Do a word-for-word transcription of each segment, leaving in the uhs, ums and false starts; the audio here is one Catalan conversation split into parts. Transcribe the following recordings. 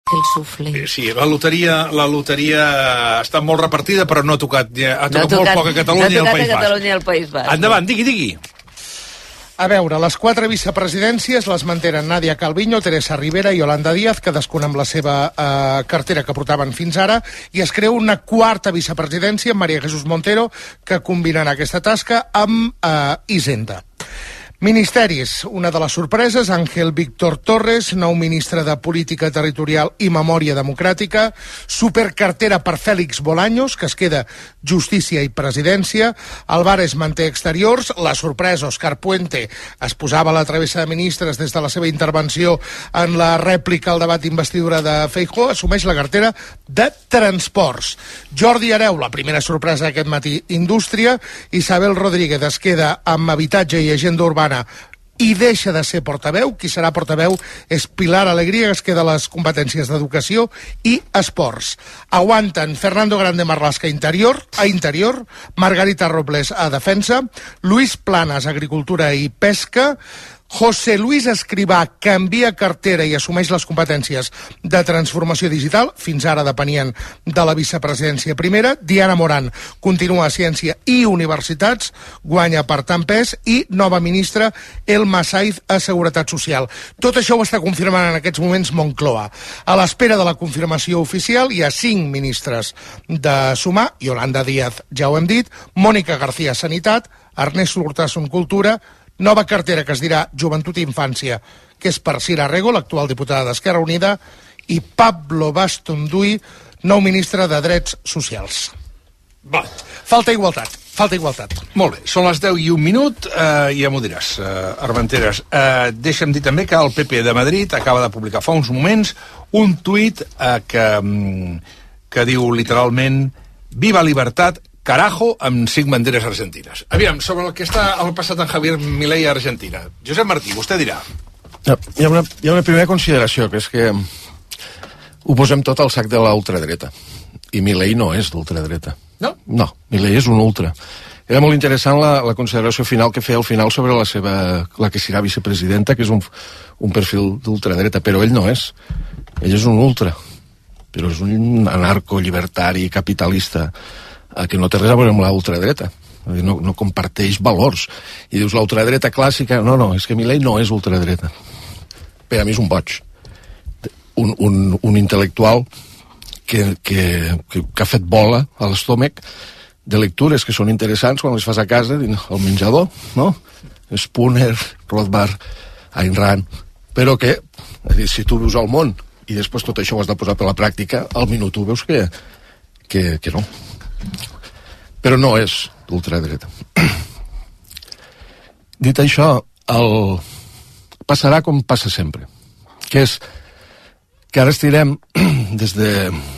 El suflé. Sí, la loteria, la loteria està molt repartida, però no ha tocat, ha tocat, no ha tocat molt poc a Catalunya no i al País Basc. Catalunya i al País Basc. Endavant, digui, digui. A veure, les quatre vicepresidències les mantenen Nadia Calviño, Teresa Rivera i Yolanda Díaz, cadascuna amb la seva eh, cartera que portaven fins ara, i es crea una quarta vicepresidència, María Jesús Montero, que combinarà aquesta tasca amb eh, Hisenda. Ministeris. Una de les sorpreses, Ángel Víctor Torres, nou ministre de Política Territorial i Memòria Democràtica, supercartera per Félix Bolaños, que es queda Justícia i Presidència, Álvarez manté Exteriors, la sorpresa, Òscar Puente es posava a la travessa de ministres des de la seva intervenció en la rèplica al debat d'investidura de Feijóo, assumeix la cartera de Transports. Jordi Hereu, la primera sorpresa aquest matí, Indústria, Isabel Rodríguez es queda amb Habitatge i Agenda Urbana i deixa de ser portaveu. Qui serà portaveu és Pilar Alegría, que es queda a les competències d'Educació i Esports. Aguanten Fernando Grande Marlaska Interior, a Interior, Margarita Robles a Defensa, Luis Planas Agricultura i Pesca, José Luis Escrivà canvia cartera i assumeix les competències de transformació digital, fins ara depenien de la vicepresidència primera. Diana Morán continua a Ciència i Universitats, guanya per tant pes, i nova ministra Elma Saiz a Seguretat Social. Tot això ho està confirmant en aquests moments Moncloa. A l'espera de la confirmació oficial hi ha cinc ministres de sumar: Yolanda Díaz, ja ho hem dit, Mònica García, Sanitat, Ernesto Urtasun, Cultura, nova cartera que es dirà Joventut i Infància, que és per Cira Rego, l'actual diputada d'Esquerra Unida, i Pablo Bastonduy, nou ministre de Drets Socials. Va. Falta igualtat, falta igualtat. Molt bé, són les deu i un minut, eh, ja m'ho diràs, eh, Armenteres. Eh, deixa'm dir també que el P P de Madrid acaba de publicar fa uns moments un tuit eh, que, que diu literalment «Viva Libertad, carajo», amb cinc banderes argentines. Aviam, sobre el que està el passat en Javier Milei a Argentina. Josep Martí, vostè dirà. Hi ha una, hi ha una primera consideració, que és que ho posem tot al sac de la ultradreta. I Milei no és d'ultradreta. No? No, Milei és un ultra. Era molt interessant la, la consideració final que feia al final sobre la seva, la que serà vicepresidenta, que és un, un perfil d'ultradreta, però ell no és. Ell és un ultra, però és un anarco-llibertari capitalista que no té res a veure amb la ultradreta. No, no comparteix valors. I dius, la ultradreta clàssica... No, no, és que Milei no és ultradreta. Per a mi és un boig. Un, un, un intel·lectual que, que, que, que ha fet bola a l'estómac de lectures que són interessants quan les fas a casa, al menjador, no? Spooner, Rothbard, Ayn Rand, però que, és dir, si tu vius al món i després tot això ho has de posar per la pràctica, al minut tu veus que, que, que no. Però no és d'ultradreta. Dit això, el... passarà com passa sempre, que és que ara estirem des de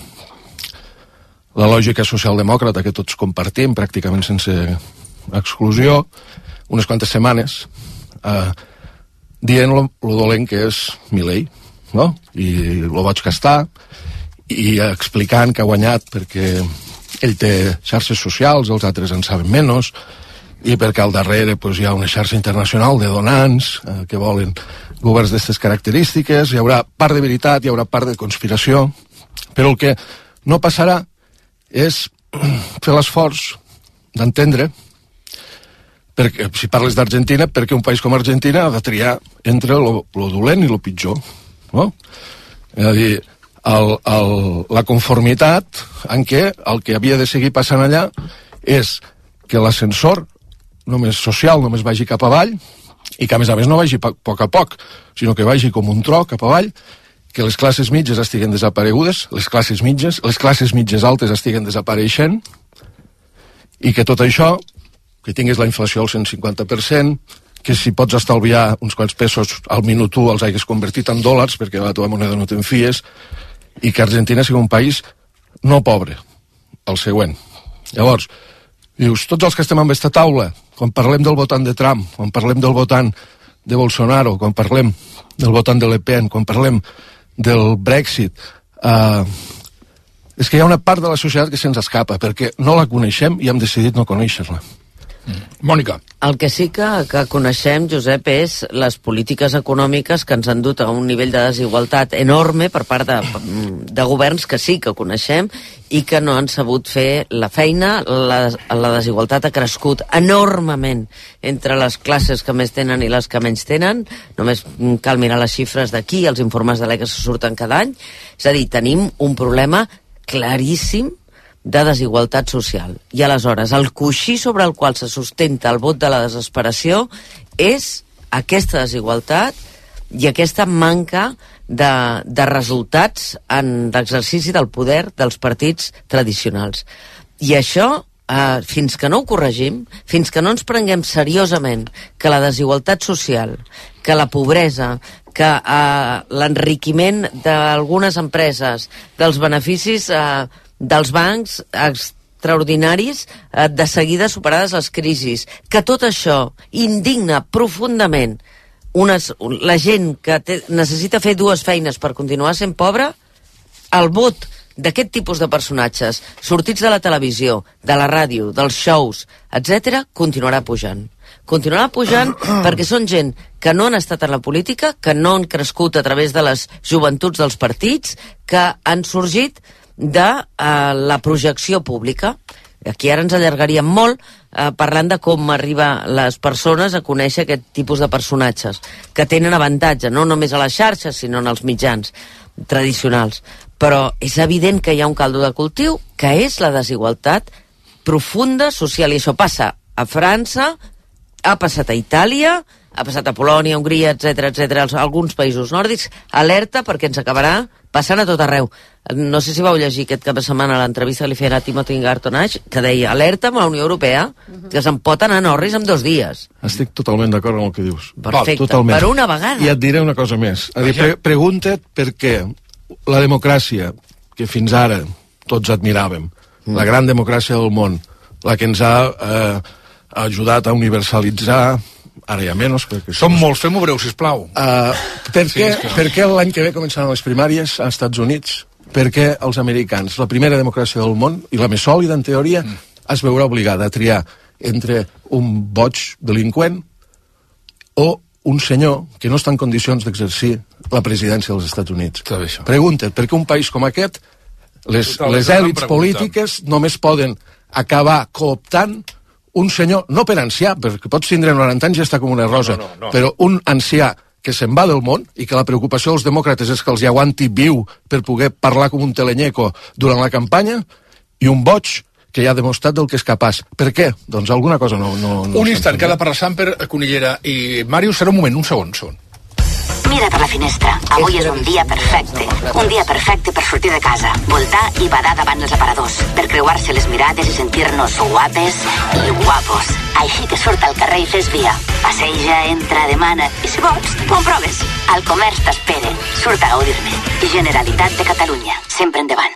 la lògica socialdemòcrata que tots compartim pràcticament sense exclusió unes quantes setmanes eh, dient lo, lo dolent que és Milei, no? I lo boig que està, i explicant que ha guanyat perquè ell té xarxes socials, els altres en saben menys, i perquè al darrere pues, hi ha una xarxa internacional de donants eh, que volen governs d'aquestes característiques. Hi haurà part de veritat, hi haurà part de conspiració, però el que no passarà és fer l'esforç d'entendre, perquè, si parles d'Argentina, perquè un país com Argentina ha de triar entre lo, lo dolent i lo pitjor, no? És a dir, el, el, la conformitat en què el que havia de seguir passant allà és que l'ascensor només social només vagi cap avall i que a més a més no vagi a poc a poc, sinó que vagi com un tro cap avall, que les classes mitges estiguen desaparegudes, les classes mitges, les classes mitges altes estiguen desapareixent, i que tot això, que tinguis la inflació al cent cinquanta per cent, que si pots estalviar uns quants pesos al minut tu els hagués convertit en dòlars perquè la teva moneda no te'n fies, i que Argentina sigui un país no pobre, el següent. Llavors, dius, tots els que estem en aquesta taula, quan parlem del votant de Trump, quan parlem del votant de Bolsonaro, quan parlem del votant de Le Pen, quan parlem del Brexit, eh, és que hi ha una part de la societat que se'ns escapa, perquè no la coneixem i hem decidit no conèixer-la. Mònica. El que sí que, que coneixem, Josep, és les polítiques econòmiques que ens han dut a un nivell de desigualtat enorme per part de, de governs que sí que coneixem i que no han sabut fer la feina. La, la desigualtat ha crescut enormement entre les classes que més tenen i les que menys tenen. Només cal mirar les xifres d'aquí, els informes de l'E C A que se surten cada any. És a dir, tenim un problema claríssim de desigualtat social. I aleshores, el coixí sobre el qual se sustenta el vot de la desesperació és aquesta desigualtat i aquesta manca de, de resultats en l'exercici del poder dels partits tradicionals. I això, eh, fins que no ho corregim, fins que no ens prenguem seriosament que la desigualtat social, que la pobresa, que eh, l'enriquiment d'algunes empreses, dels beneficis eh, dels bancs extraordinaris, eh, de seguida superades les crisis, que tot això indigna profundament unes, la gent que té, necessita fer dues feines per continuar sent pobra, el vot d'aquest tipus de personatges sortits de la televisió, de la ràdio, dels shows, etcètera, continuarà pujant. Continuarà pujant perquè són gent que no han estat en la política, que no han crescut a través de les joventuts dels partits, que han sorgit de eh, la projecció pública. Aquí ara ens allargaríem molt eh, parlant de com arriba les persones a conèixer aquest tipus de personatges que tenen avantatge, no només a les xarxes sinó en els mitjans tradicionals. Però és evident que hi ha un caldo de cultiu que és la desigualtat profunda social, i això passa a França, ha passat a Itàlia, ha passat a Polònia, Hongria, etcètera, etcètera, alguns països nòrdics. Alerta, perquè ens acabarà passant a tot arreu. No sé si vau llegir aquest cap de setmana l'entrevista que li feien a Timothy Gartonage, que deia, alerta amb la Unió Europea, que se'n pot anar a Norris en dos dies. Estic totalment d'acord amb el que dius. Perfecte, totalment. Per una vegada. I et diré una cosa més. A dir, pre pregunta't per què la democràcia, que fins ara tots admiràvem, mm. la gran democràcia del món, la que ens ha eh, ajudat a universalitzar, ara ja menys, perquè... Som molts, fem-ho breu, sisplau. Uh, per, sí, què, per què l'any que ve començaran les primàries als Estats Units? Perquè els americans, la primera democràcia del món, i la més sòlida en teoria, mm. es veurà obligada a triar entre un boig delinqüent o un senyor que no està en condicions d'exercir la presidència dels Estats Units. Pregunta't, per què un país com aquest, les, les èlits polítiques només poden acabar cooptant un senyor, no per ancià, perquè pots tindre noranta anys i està com una rosa, no, no, no. però un ancià que se'n va del món i que la preocupació dels demòcrates és que els hi aguanti viu per poder parlar com un telenyeco durant la campanya, i un boig que ja ha demostrat del que és capaç. Per què? Doncs alguna cosa no... no, no un instant, que ha de parlar Samper, Conillera i Màrius, serà un moment, un segon, segon. Mira per la finestra. Avui és un dia perfecte. Un dia perfecte per sortir de casa, voltar i badar davant els aparadors, per creuar-se les mirades i sentir-nos guapes i guapos. Així que surt al carrer i fes via. Passeja, entra, demana, i si vols, t'ho proves. El comerç t'espera. Surt a gaudir-ne. Generalitat de Catalunya. Sempre endavant.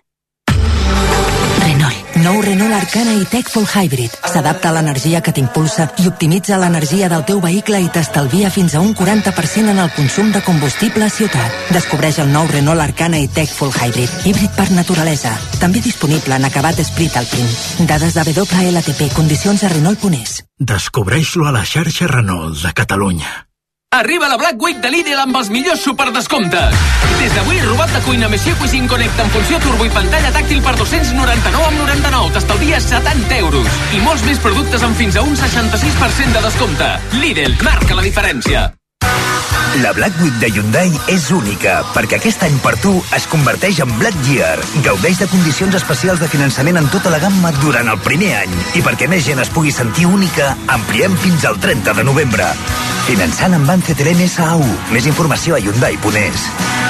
Renault. Nou Renault Arcana E-Tech Full Hybrid. S'adapta a l'energia que t'impulsa i optimitza l'energia del teu vehicle i t'estalvia fins a un quaranta per cent en el consum de combustible a ciutat. Descobreix el nou Renault Arcana E-Tech Full Hybrid. Híbrid per naturalesa. També disponible en acabat Esprit Alpine. Dades de W L T P. Condicions a Renault punt es. Descobreix-lo a la xarxa Renault de Catalunya. Arriba la Black Week de Lidl amb els millors superdescomptes. Des d'avui, robot de cuina Monsieur Cuisine Connect amb funció turbo i pantalla tàctil per dos-cents noranta-nou amb noranta-nou. T'estalvies setanta euros. I molts més productes amb fins a un seixanta-sis per cent de descompte. Lidl, marca la diferència. La Black Week de Hyundai és única, perquè aquest any per tu es converteix en Black Year. Gaudeix de condicions especials de finançament en tota la gamma durant el primer any. I perquè més gent es pugui sentir única, ampliem fins al trenta de novembre. Finançant amb Banc C T L M S A U. Més informació a Hyundai punt es.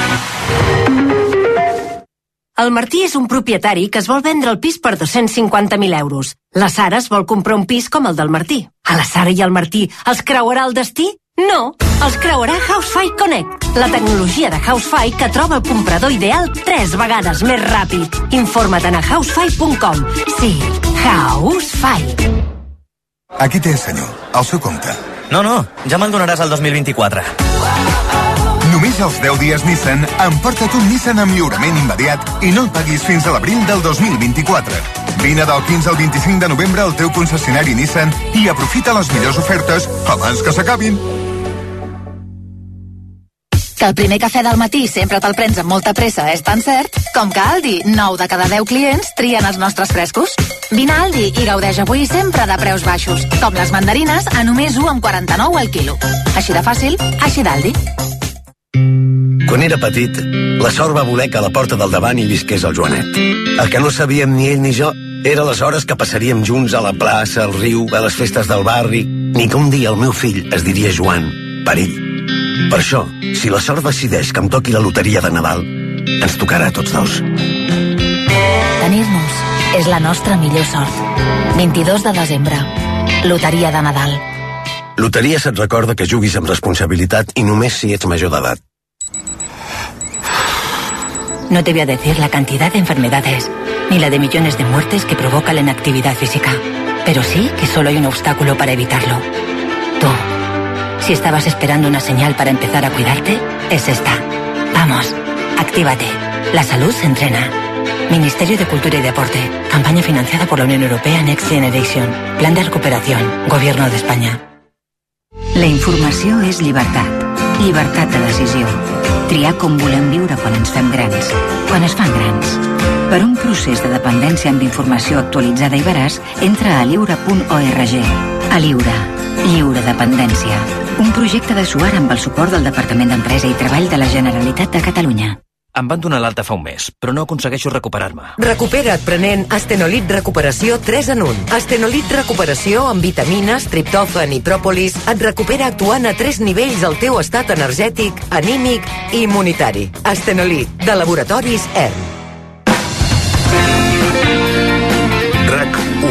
El Martí és un propietari que es vol vendre el pis per dos-cents cinquanta mil euros. La Sara es vol comprar un pis com el del Martí. A la Sara i al Martí els creuarà el destí? No, els creuarà Housefy Connect, la tecnologia de Housefy que troba el comprador ideal tres vegades més ràpid. Informa't a housefy punt com. Sí, Housefy. Aquí té, senyor, el seu compte. No, no, ja me'l donaràs el dos mil vint-i-quatre. Només els deu dies Nissan, emporta't un Nissan amb lliurament immediat i no el paguis fins a l'abril del dos mil vint-i-quatre. Vine del quinze al vint-i-cinc de novembre al teu concessionari Nissan i aprofita les millors ofertes abans que s'acabin. Que el primer cafè del matí sempre te'l prens amb molta pressa és tan cert com que a Aldi, nou de cada deu clients trien els nostres frescos. Vine a Aldi i gaudeix avui sempre de preus baixos, com les mandarines a només u coma quaranta-nou al quilo. Així de fàcil, així d'Aldi. Quan era petit, la sort va voler que a la porta del davant hi visqués el Joanet. El que no sabíem ni ell ni jo era les hores que passaríem junts a la plaça, al riu, a les festes del barri, ni que un dia el meu fill es diria Joan, per ell. Per això, si la sort decideix que em toqui la loteria de Nadal, ens tocarà a tots dos. Tenir-nos és la nostra millor sort. vint-i-dos de desembre. Loteria de Nadal. Loteria se't recorda que juguis amb responsabilitat i només si ets major d'edat. No te voy a decir la cantidad de enfermedades, ni la de millones de muertes que provoca la inactividad física, pero sí que solo hay un obstáculo para evitarlo. Tú. Si estabas esperando una señal para empezar a cuidarte, es esta. Vamos, actívate. La salud se entrena. Ministerio de Cultura y Deporte. Campaña financiada por la Unión Europea Next Generation. Plan de recuperación. Gobierno de España. La informació és llibertat. Llibertat de decisió. Triar com volem viure quan ens fem grans. Quan es fan grans. Per un procés de dependència amb informació actualitzada i veraç, entra a lliure punt org. A Lliure. Lliure dependència. Un projecte de Suar amb el suport del Departament d'Empresa i Treball de la Generalitat de Catalunya. Em van donar l'alta fa un mes, però no aconsegueixo recuperar-me. Recupera't prenent Astenolit Recuperació tres en un. Astenolit Recuperació amb vitamines, triptòfan i pròpolis et recupera actuant a tres nivells el teu estat energètic, anímic i immunitari. Astenolit, de Laboratoris E R M. RAC u.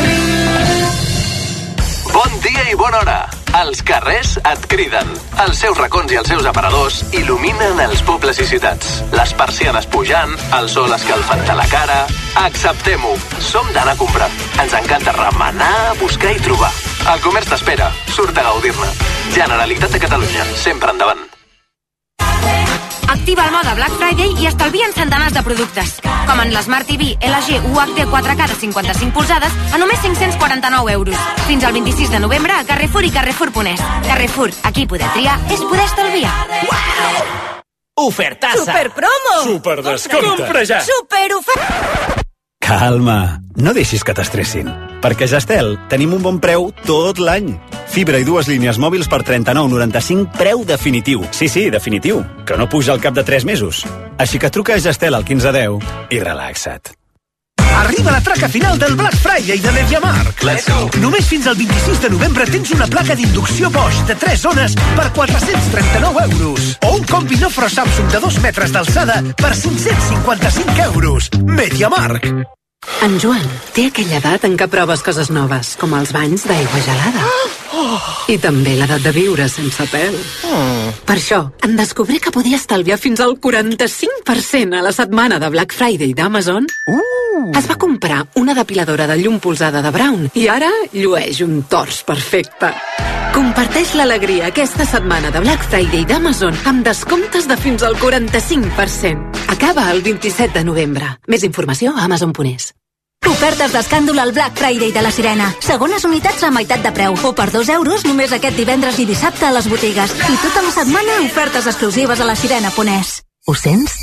Bon dia i bona hora. Els carrers et criden. Els seus racons i els seus aparadors il·luminen els pobles i ciutats. Les persianes pujant, el sol escalfant a la cara... Acceptem-ho. Som d'anar a comprar. Ens encanta remenar, buscar i trobar. El comerç t'espera. Surt a gaudir-ne. Generalitat de Catalunya. Sempre endavant. Activa el mode Black Friday i estalvia en centenars de productes, com en l'Smart T V L G U H D quatre K de cinquanta-cinc polzades a només cinc-cents quaranta-nou euros. Fins al vint-i-sis de novembre a Carrefour i Carrefour punt es. Carrefour, aquí poder triar és poder estalviar. Wow! Ofertassa! Superpromo! Superdescompte! Compra ja! Superoferta! Calma, no deixis que t'estressin, perquè a Gestel tenim un bon preu tot l'any. Fibra i dues línies mòbils per trenta-nou noranta-cinc, preu definitiu. Sí, sí, definitiu, que no puja al cap de tres mesos. Així que truca a Gestel al quinze deu i relaxa't. Arriba la traca final del Black Friday de MediaMarkt. Let's go. Només fins al vint-i-sis de novembre tens una placa d'inducció Bosch de tres zones per quatre-cents trenta-nou euros. O un combi Nofro Samsung de dos metres d'alçada per cinc-cents cinquanta-cinc euros. MediaMarkt. En Joan té aquella edat en què proves coses noves, com els banys d'aigua gelada. Oh. I també l'edat de viure sense pèl. Oh. Per això, en descobrir que podia estalviar fins al quaranta-cinc per cent a la setmana de Black Friday d'Amazon, uh. es va comprar una depiladora de llum polsada de Braun i ara llueix un tors perfecte. Comparteix l'alegria aquesta setmana de Black Friday d'Amazon amb descomptes de fins al quaranta-cinc per cent. Acaba el vint-i-set de novembre. Més informació a amazon punt es. Ofertes d'escàndol al Black Friday de la Sirena. Segones unitats a meitat de preu. O per dos euros només aquest divendres i dissabte a les botigues. I tota la setmana ofertes exclusives a la sirena punt es. Ho sents?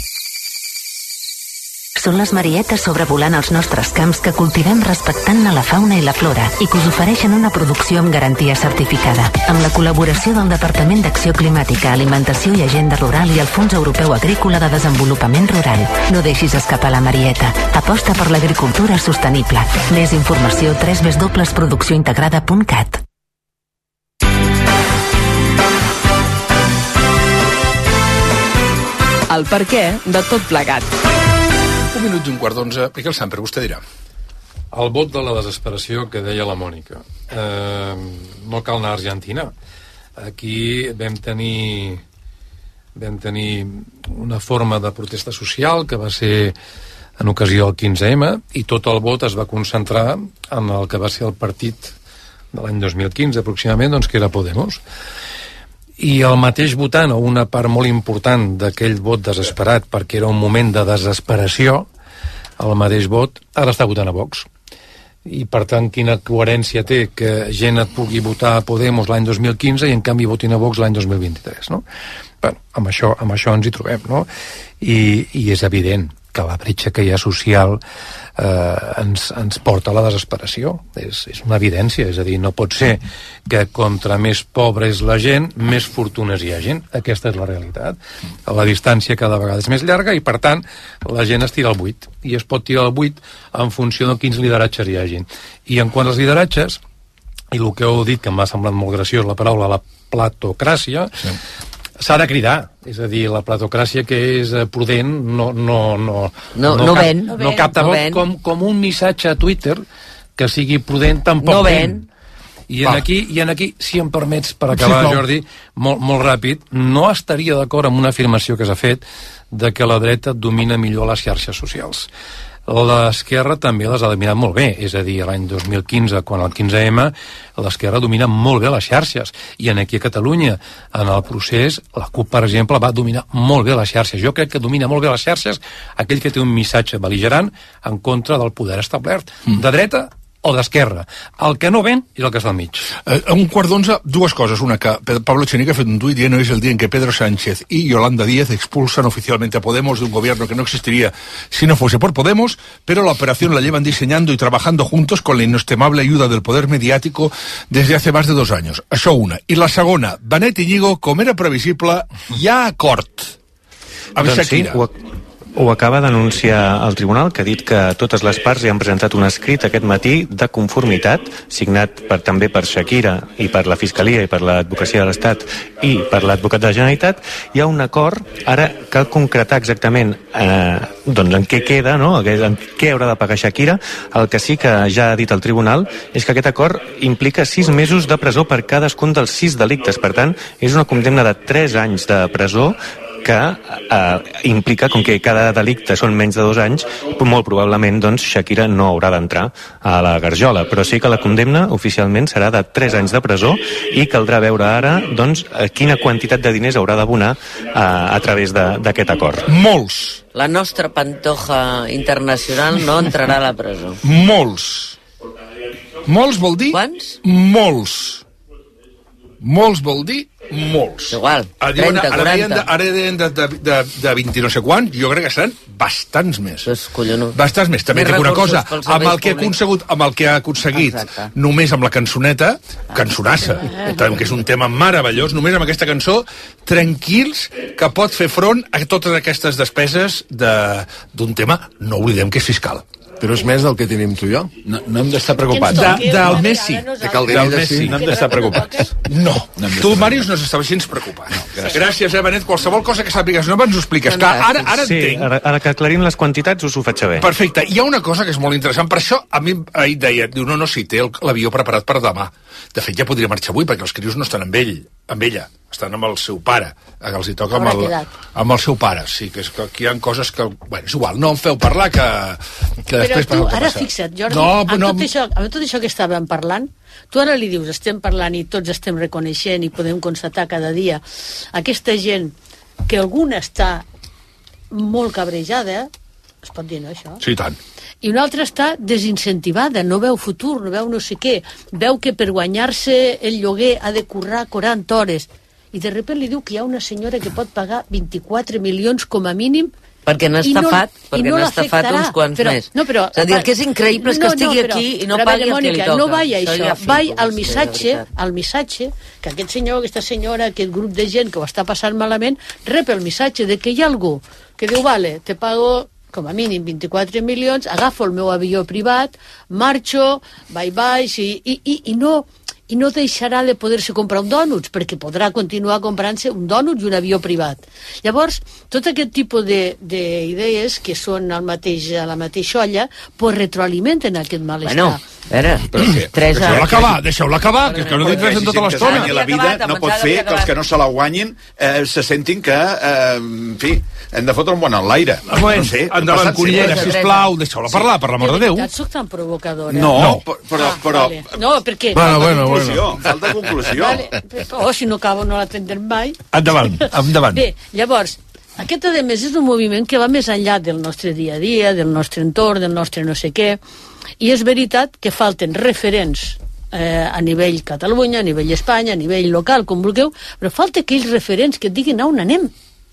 Són les marietes sobrevolant els nostres camps que cultivem respectant la fauna i la flora i que us ofereixen una producció amb garantia certificada. Amb la col·laboració del Departament d'Acció Climàtica, Alimentació i Agenda Rural i el Fons Europeu Agrícola de Desenvolupament Rural. No deixis escapar la marieta. Aposta per l'agricultura sostenible. Més informació a w w w punt producció integrada punt cat. El per què de tot plegat. Un minut i un quart d'onze. Miquel Samper, vostè dirà. El vot de la desesperació que deia la Mònica. Eh, no cal anar a Argentina. Aquí vam tenir vam tenir una forma de protesta social que va ser en ocasió del quinze eme i tot el vot es va concentrar en el que va ser el partit de l'any dos mil quinze aproximadament, doncs, que era Podemos. i el mateix votant, o una part molt important d'aquell vot desesperat, perquè era un moment de desesperació, el mateix vot, ara està votant a Vox. I per tant, quina coherència té que gent et pugui votar a Podemos l'any dos mil quinze i en canvi votin a Vox l'any dos mil vint-i-tres, no? Bueno, amb això, amb això ens hi trobem, no? I, i és evident que la bretxa que hi ha social eh, ens, ens porta a la desesperació. És, és una evidència, és a dir, no pot ser que contra més pobra és la gent, més fortunes hi ha gent. Aquesta és la realitat. La distància cada vegada és més llarga i, per tant, la gent es tira al buit. I es pot tirar al buit en funció de quins lideratges hi hagi. I en quant als lideratges, i el que heu dit, que m'ha semblat molt graciós la paraula, la platocràcia, sí. S'ha de cridar, és a dir, la platocràcia que és prudent no, no, no, no, no, no, cap, ven, no capta no vot com, com un missatge a Twitter que sigui prudent tampoc no ven. I en, aquí, I en aquí, si em permets, per acabar, sí, Jordi, molt, molt ràpid, no estaria d'acord amb una afirmació que s'ha fet de que la dreta domina millor les xarxes socials. L'esquerra també les ha dominat molt bé, és a dir, l'any dos mil quinze, quan el quinze ema, l'esquerra domina molt bé les xarxes, i en aquí a Catalunya, en el procés, la CUP, per exemple, va dominar molt bé les xarxes. Jo crec que domina molt bé les xarxes aquell que té un missatge bel·ligerant en contra del poder establert, mm. de dreta o d'esquerra. El que no ven és el que està al mig. Eh, a un quart d'onze, dues coses. Una, que Pablo Echenique ha fet un tuit dient: hoy es el día en que Pedro Sánchez y Yolanda Díaz expulsan oficialmente a Podemos de un gobierno que no existiría si no fuese por Podemos, pero la operación la llevan diseñando y trabajando juntos con la inestimable ayuda del poder mediático desde hace más de dos años. Això una. I la segona, Benet Íñigo, com era previsible, hi ha acord amb doncs Shakira. Sí, ho... Ho acaba d'anunciar el tribunal, que ha dit que totes les parts hi han presentat un escrit aquest matí de conformitat, signat per, també per Shakira i per la Fiscalia i per l'Advocacia de l'Estat i per l'Advocat de la Generalitat. Hi ha un acord, ara cal concretar exactament eh, doncs en què queda, no? En què haurà de pagar Shakira. El que sí que ja ha dit el tribunal és que aquest acord implica sis mesos de presó per cadascun dels sis delictes. Per tant, és una condemna de tres anys de presó que eh, implica, com que cada delicte són menys de dos anys, molt probablement doncs, Shakira no haurà d'entrar a la garjola, però sí que la condemna oficialment serà de tres anys de presó i caldrà veure ara doncs, quina quantitat de diners haurà d'abonar eh, a través d'aquest acord. Molts. La nostra Pantoja internacional no entrarà a la presó. Molts. Molts vol dir... Quants? Molts. Molts vol dir molts. Igual, trenta, quaranta. Ara deien de, de, de, de vint i no sé quants, jo crec que seran bastants més. Pues collonut. Bastants més. També dic una cosa, amb el, que ha aconsegut, amb el que ha aconseguit, exacte, només amb la cançoneta, cançonassa, que és un tema meravellós, només amb aquesta cançó, tranquils, que pot fer front a totes aquestes despeses d'un tema, no oblidem que és fiscal. Però és més del que tenim tu i jo. No, no hem d'estar preocupats. De, del Messi. De Calderilla, sí. No hem d'estar preocupats. No. no tu, Màrius, no s'estava gens preocupat. No, gràcies. gràcies, eh, Benet. Qualsevol cosa que sàpigues no ens ho expliques. Que ara, ara sí, entenc. Ara, ara que aclarim les quantitats us ho faig saber. Perfecte. Hi ha una cosa que és molt interessant. Per això, a mi ahir deia, diu, no, no, si té l'avió preparat per demà. De fet, ja podria marxar avui, perquè els crios no estan amb ell, amb ella. Estan amb el seu pare, que els hi toca amb el, amb el seu pare. Sí, que, és que aquí hi ha coses que... Bueno, és igual, no em feu parlar, que, que després Però tu, passa ara fixa't, Jordi, no, amb, no, tot això, amb tot això que estàvem parlant, tu ara li dius, estem parlant i tots estem reconeixent i podem constatar cada dia aquesta gent que alguna està molt cabrejada, es pot dir, no, això? Sí, tant. I una altra està desincentivada, no veu futur, no veu no sé què, veu que per guanyar-se el lloguer ha de currar quaranta hores, i de sobte li diu que hi ha una senyora que pot pagar vint-i-quatre milions com a mínim perquè n'ha estafat, no, perquè n'ha estafat uns quants però, més. No, però, és a dir, el que és increïble és que no, estigui no, però, aquí i no pagui el que li toca. No vaya això, ja vai al missatge, al missatge, que aquest senyor, aquesta senyora, aquest grup de gent que ho està passant malament, rep el missatge de que hi ha algú que diu, vale, te pago com a mínim vint-i-quatre milions, agafo el meu avió privat, marxo, bye-bye, i, i, i, i no... i no deixarà de poder-se comprar un dònuts, perquè podrà continuar comprant-se un dònut i un avió privat. Llavors, tot aquest tipus d'idees que són al mateix, a la mateixa olla, pues retroalimenten aquest malestar. Bueno, Veure, tres anys. Deixeu-la acabar, deixeu-la acabar, que, que no dic res en tota l'estona. I la vida no pot fer que els que no se la guanyin eh, se sentin que, eh, en fi, hem de fotre un bon enlaire. Bueno, no sé, endavant, Cunillera, sisplau, deixeu-la parlar, per l'amor de Déu. De veritat, soc tan provocadora. No, no. però... però vale. No, perquè... Bueno, falta bueno, conclusió, bueno. falta conclusió. Vale. Oh, si no acabo no la tindrem mai. Endavant, endavant. Bé, llavors, aquest, a més, és un moviment que va més enllà del nostre dia a dia, del nostre entorn, del nostre no sé què, i és veritat que falten referents eh, a nivell Catalunya, a nivell Espanya, a nivell local, com vulgueu, però falta aquells referents que et diguin on anem.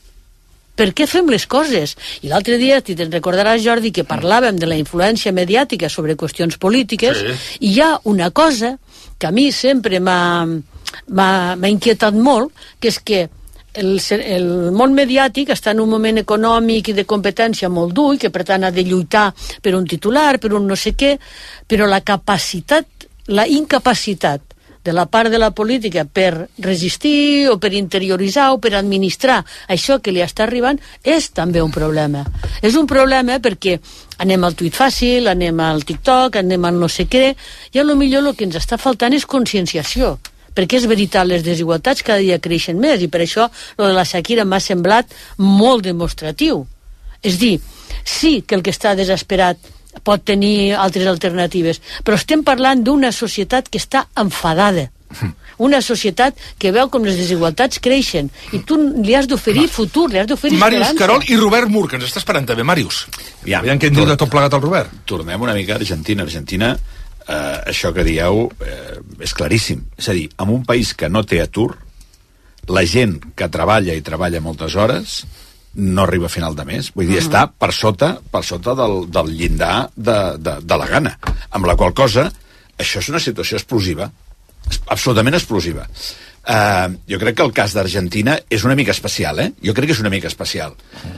Per què fem les coses? I l'altre dia, si te'n recordaràs, Jordi, que parlàvem de la influència mediàtica sobre qüestions polítiques, sí. I hi ha una cosa que a mi sempre m'ha inquietat molt, que és que el, el món mediàtic està en un moment econòmic i de competència molt dur i que per tant ha de lluitar per un titular, per un no sé què, però la capacitat, la incapacitat de la part de la política per resistir o per interioritzar o per administrar això que li està arribant és també un problema. És un problema perquè anem al tuit fàcil, anem al TikTok, anem al no sé què, i a lo millor el que ens està faltant és conscienciació, perquè és veritat, les desigualtats cada dia creixen més, i per això lo de la Shakira m'ha semblat molt demostratiu. És dir, sí que el que està desesperat pot tenir altres alternatives, però estem parlant d'una societat que està enfadada, una societat que veu com les desigualtats creixen, i tu li has d'oferir futur, li has d'oferir esperança. Màrius Carol i Robert Mur, que ens està esperant també. Màrius, ja, aviam què en diu de tot plegat el Robert. Tornem una mica a Argentina. Argentina, eh, això que dieu eh, és claríssim. És a dir, en un país que no té atur, la gent que treballa i treballa moltes hores no arriba a final de mes. Vull dir, uh -huh. està per sota, per sota del, del llindar de, de, de la gana. Amb la qual cosa, això és una situació explosiva, absolutament explosiva. Uh, jo crec que el cas d'Argentina és una mica especial, eh? Jo crec que és una mica especial.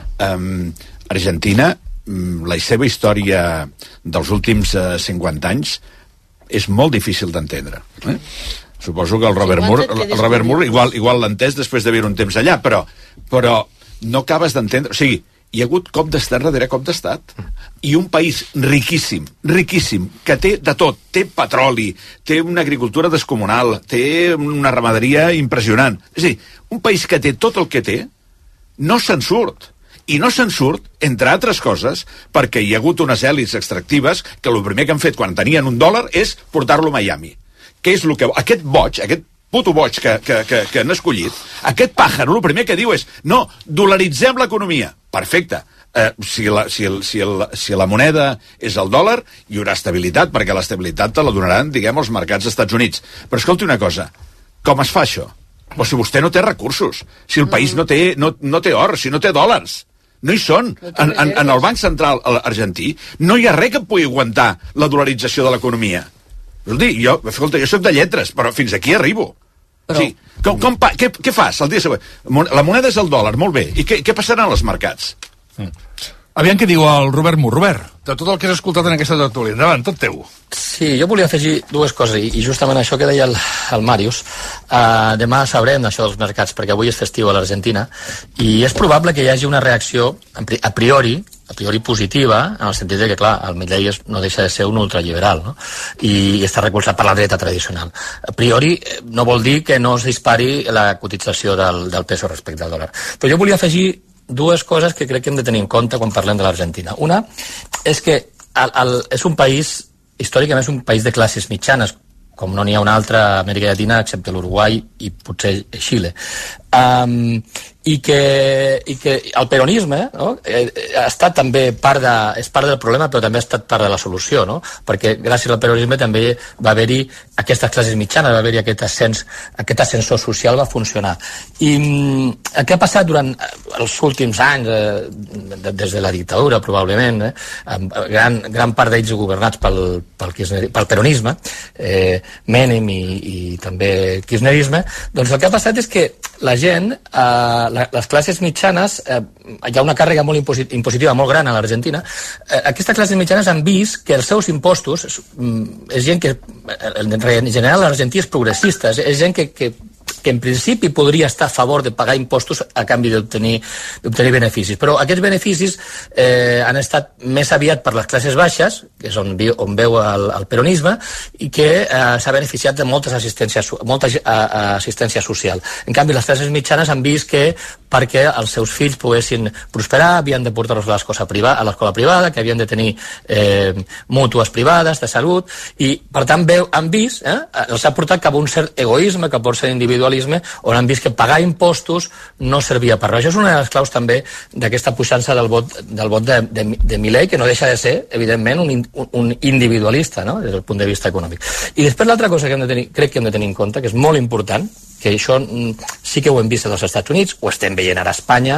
Um, Argentina, la seva història dels últims uh, cinquanta anys és molt difícil d'entendre. Eh? Suposo que el Robert Moore, el Robert Moore igual, igual l'ha entès després de viure un temps allà, però, però no acabes d'entendre... O sigui, hi ha hagut cop d'estat darrere cop d'estat. I un país riquíssim, riquíssim, que té de tot. Té petroli, té una agricultura descomunal, té una ramaderia impressionant. És a dir, un país que té tot el que té, no se'n surt. I no se'n surt, entre altres coses, perquè hi ha hagut unes èlits extractives que el primer que han fet quan tenien un dòlar és portar-lo a Miami. Què és el que... Aquest boig, aquest puto boig que, que, que, que han escollit, aquest pàjaro, el primer que diu és no, dolaritzem l'economia. Perfecte. Eh, si, la, si, el, si, el, si la moneda és el dòlar, hi haurà estabilitat, perquè l'estabilitat te la donaran, diguem, els mercats dels Estats Units. Però escolti una cosa, com es fa això? O si vostè no té recursos, si el país no té, no, no té or, si no té dòlars, no hi són. En, en, en el Banc Central argentí no hi ha res que pugui aguantar la dolarització de l'economia. Jo, escolta, jo soc de lletres, però fins aquí arribo. Però... Sí. Com, com, què, què fas el dia següent? La moneda és el dòlar, molt bé. I què, què passarà als mercats? Mm. Aviam què diu el Robert Mur. Robert, de tot el que has escoltat en aquesta tertúlia, endavant, tot teu. Sí, jo volia afegir dues coses, i, i justament això que deia el, el Màrius. Uh, demà sabrem això dels mercats, perquè avui és festiu a l'Argentina, i és probable que hi hagi una reacció a priori, a priori positiva, en el sentit de que, clar, el Milei no deixa de ser un ultraliberal, no? I, i està recolzat per la dreta tradicional. A priori no vol dir que no es dispari la cotització del, del peso respecte al dòlar. Però jo volia afegir dues coses que crec que hem de tenir en compte quan parlem de l'Argentina. Una és que el, el, és un país, històricament és un país de classes mitjanes, com no n'hi ha una altra a Amèrica Llatina, excepte l'Uruguai i potser Xile. Um, i que, i que el peronisme, no? eh, ha estat també part de, és part del problema, però també ha estat part de la solució, no? Perquè gràcies al peronisme també va haver-hi aquestes classes mitjanes, va haver-hi aquest ascens, aquest ascensor social va funcionar. I el que ha passat durant els últims anys, eh, des de la dictadura probablement, eh, gran, gran part d'ells governats pel, pel, pel peronisme, eh, Menem i, i també kirchnerisme, doncs el que ha passat és que la gent, eh, la, les classes mitjanes, eh, hi ha una càrrega molt imposit, impositiva molt gran a l'Argentina, eh, aquestes classes mitjanes han vist que els seus impostos, és, és gent que, en general l'argentí és progressista, és, és gent que, que que en principi podria estar a favor de pagar impostos a canvi d'obtenir d'obtenir beneficis. Però aquests beneficis eh, han estat més aviat per les classes baixes, que és on, viu, on veu el, el peronisme, i que eh, s'ha beneficiat de moltes assistències, molta uh, assistència social. En canvi, les classes mitjanes han vist que perquè els seus fills poguessin prosperar, havien de portar-los a l'escola privada, a l'escola privada, que havien de tenir eh, mútues privades de salut, i per tant veu, han vist, eh, els ha portat cap a un cert egoisme, cap a un cert individualisme, on han vist que pagar impostos no servia per res. Això és una de les claus també d'aquesta puixança del vot, del vot de, de, de Milei, que no deixa de ser, evidentment, un, un individualista, no?, des del punt de vista econòmic. I després l'altra cosa que hem de tenir, crec que hem de tenir en compte, que és molt important, que això sí que ho hem vist als Estats Units, ho estem veient ara a Espanya,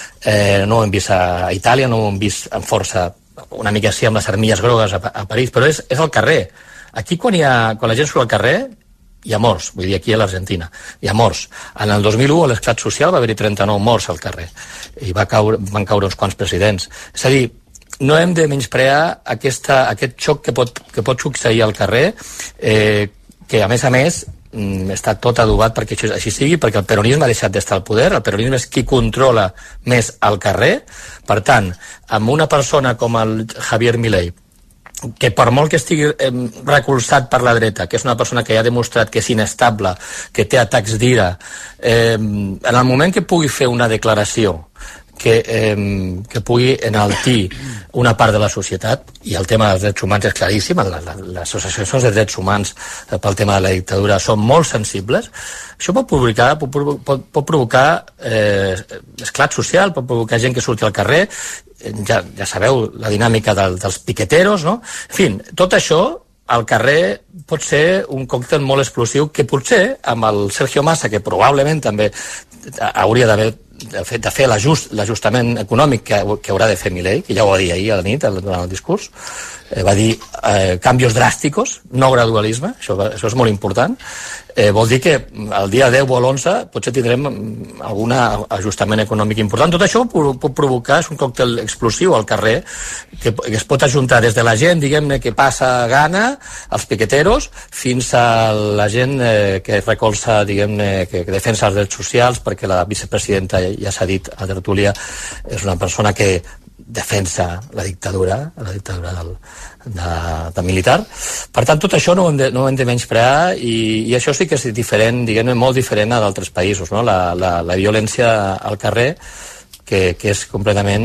eh, no ho hem vist a Itàlia, no ho hem vist amb força, una mica així amb les armilles grogues a, a París, però és, és al carrer. Aquí quan, hi ha, quan la gent surt al carrer hi ha morts, vull dir aquí a l'Argentina, hi ha morts. En el dos mil u a l'esclat social va haver-hi trenta-nou morts al carrer i va caure, van caure uns quants presidents. És a dir, no hem de menysprear aquesta, aquest xoc que pot, que pot succeir al carrer, eh, que a més a més està tot adobat perquè això així sigui, perquè el peronisme ha deixat d'estar al poder, el peronisme és qui controla més al carrer. Per tant, amb una persona com el Javier Milei, que per molt que estigui eh, recolzat per la dreta, que és una persona que ja ha demostrat que és inestable, que té atacs d'ira, eh, en el moment que pugui fer una declaració que, eh, que pugui enaltir una part de la societat, i el tema dels drets humans és claríssim, les, les associacions de drets humans eh, pel tema de la dictadura són molt sensibles, això pot provocar, pot, pot, pot provocar eh, esclat social, pot provocar gent que surti al carrer, ja, ja sabeu la dinàmica del, dels piqueteros, no? En fi, tot això al carrer pot ser un còctel molt explosiu que potser amb el Sergio Massa, que probablement també hauria d'haver de fer, de fer l'ajust, l'ajustament econòmic que, que haurà de fer Milei, que ja ho va dir ahir a la nit durant el discurs, eh, va dir eh, canvis dràsticos, no gradualisme, això, va, això és molt important. Eh, vol dir que el dia deu o l'onze potser tindrem algun ajustament econòmic important. Tot això pot, pot provocar, és un còctel explosiu al carrer, que, que es pot ajuntar des de la gent, diguem-ne, que passa gana, els piqueteros, fins a la gent eh, que recolza, diguem-ne, que, que defensa els drets socials, perquè la vicepresidenta, ja s'ha dit a tertúlia, és una persona que defensa la dictadura, la dictadura del, de, de militar. Per tant, tot això no ho hem de, no ho hem de menysprear, i, i això sí que és diferent, diguem-ne, molt diferent a d'altres països, no? La, la, la violència al carrer, que, que és completament...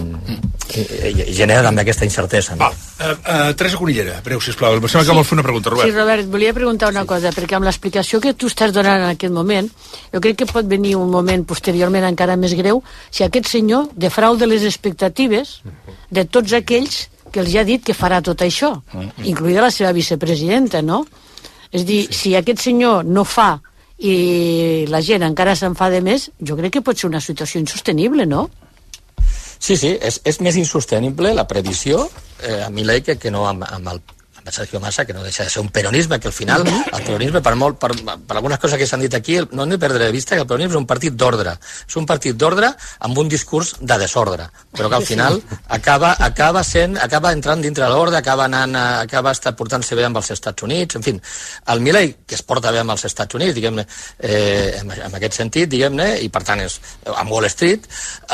i genera també aquesta incertesa. No? Va, uh, uh, Teresa Conillera, breu, sisplau. Em sembla que sí. Vol fer una pregunta, Robert. Sí, Robert, volia preguntar una sí. cosa, perquè amb l'explicació que tu estàs donant en aquest moment, jo crec que pot venir un moment posteriorment encara més greu si aquest senyor defrauda les expectatives de tots aquells que els ha dit que farà tot això, incloïda la seva vicepresidenta, no? És dir, sí. si aquest senyor no fa i la gent encara s'enfada més, jo crec que pot ser una situació insostenible, no? Sí, sí, és, és més insostenible la previsió eh, a Milei que, que no amb, amb el Sergio Massa, que no deixa de ser un peronisme, que al final el peronisme, per, molt, per, per algunes coses que s'han dit aquí, no hem de perdre de vista que el peronisme és un partit d'ordre. És un partit d'ordre amb un discurs de desordre, però que al final acaba, acaba sent, acaba entrant dintre l'ordre, acaba anant, acaba estar portant-se bé amb els Estats Units, en fi. El Milei, que es porta bé amb els Estats Units, diguem-ne, eh, en, en aquest sentit, diguem-ne, i per tant és amb Wall Street,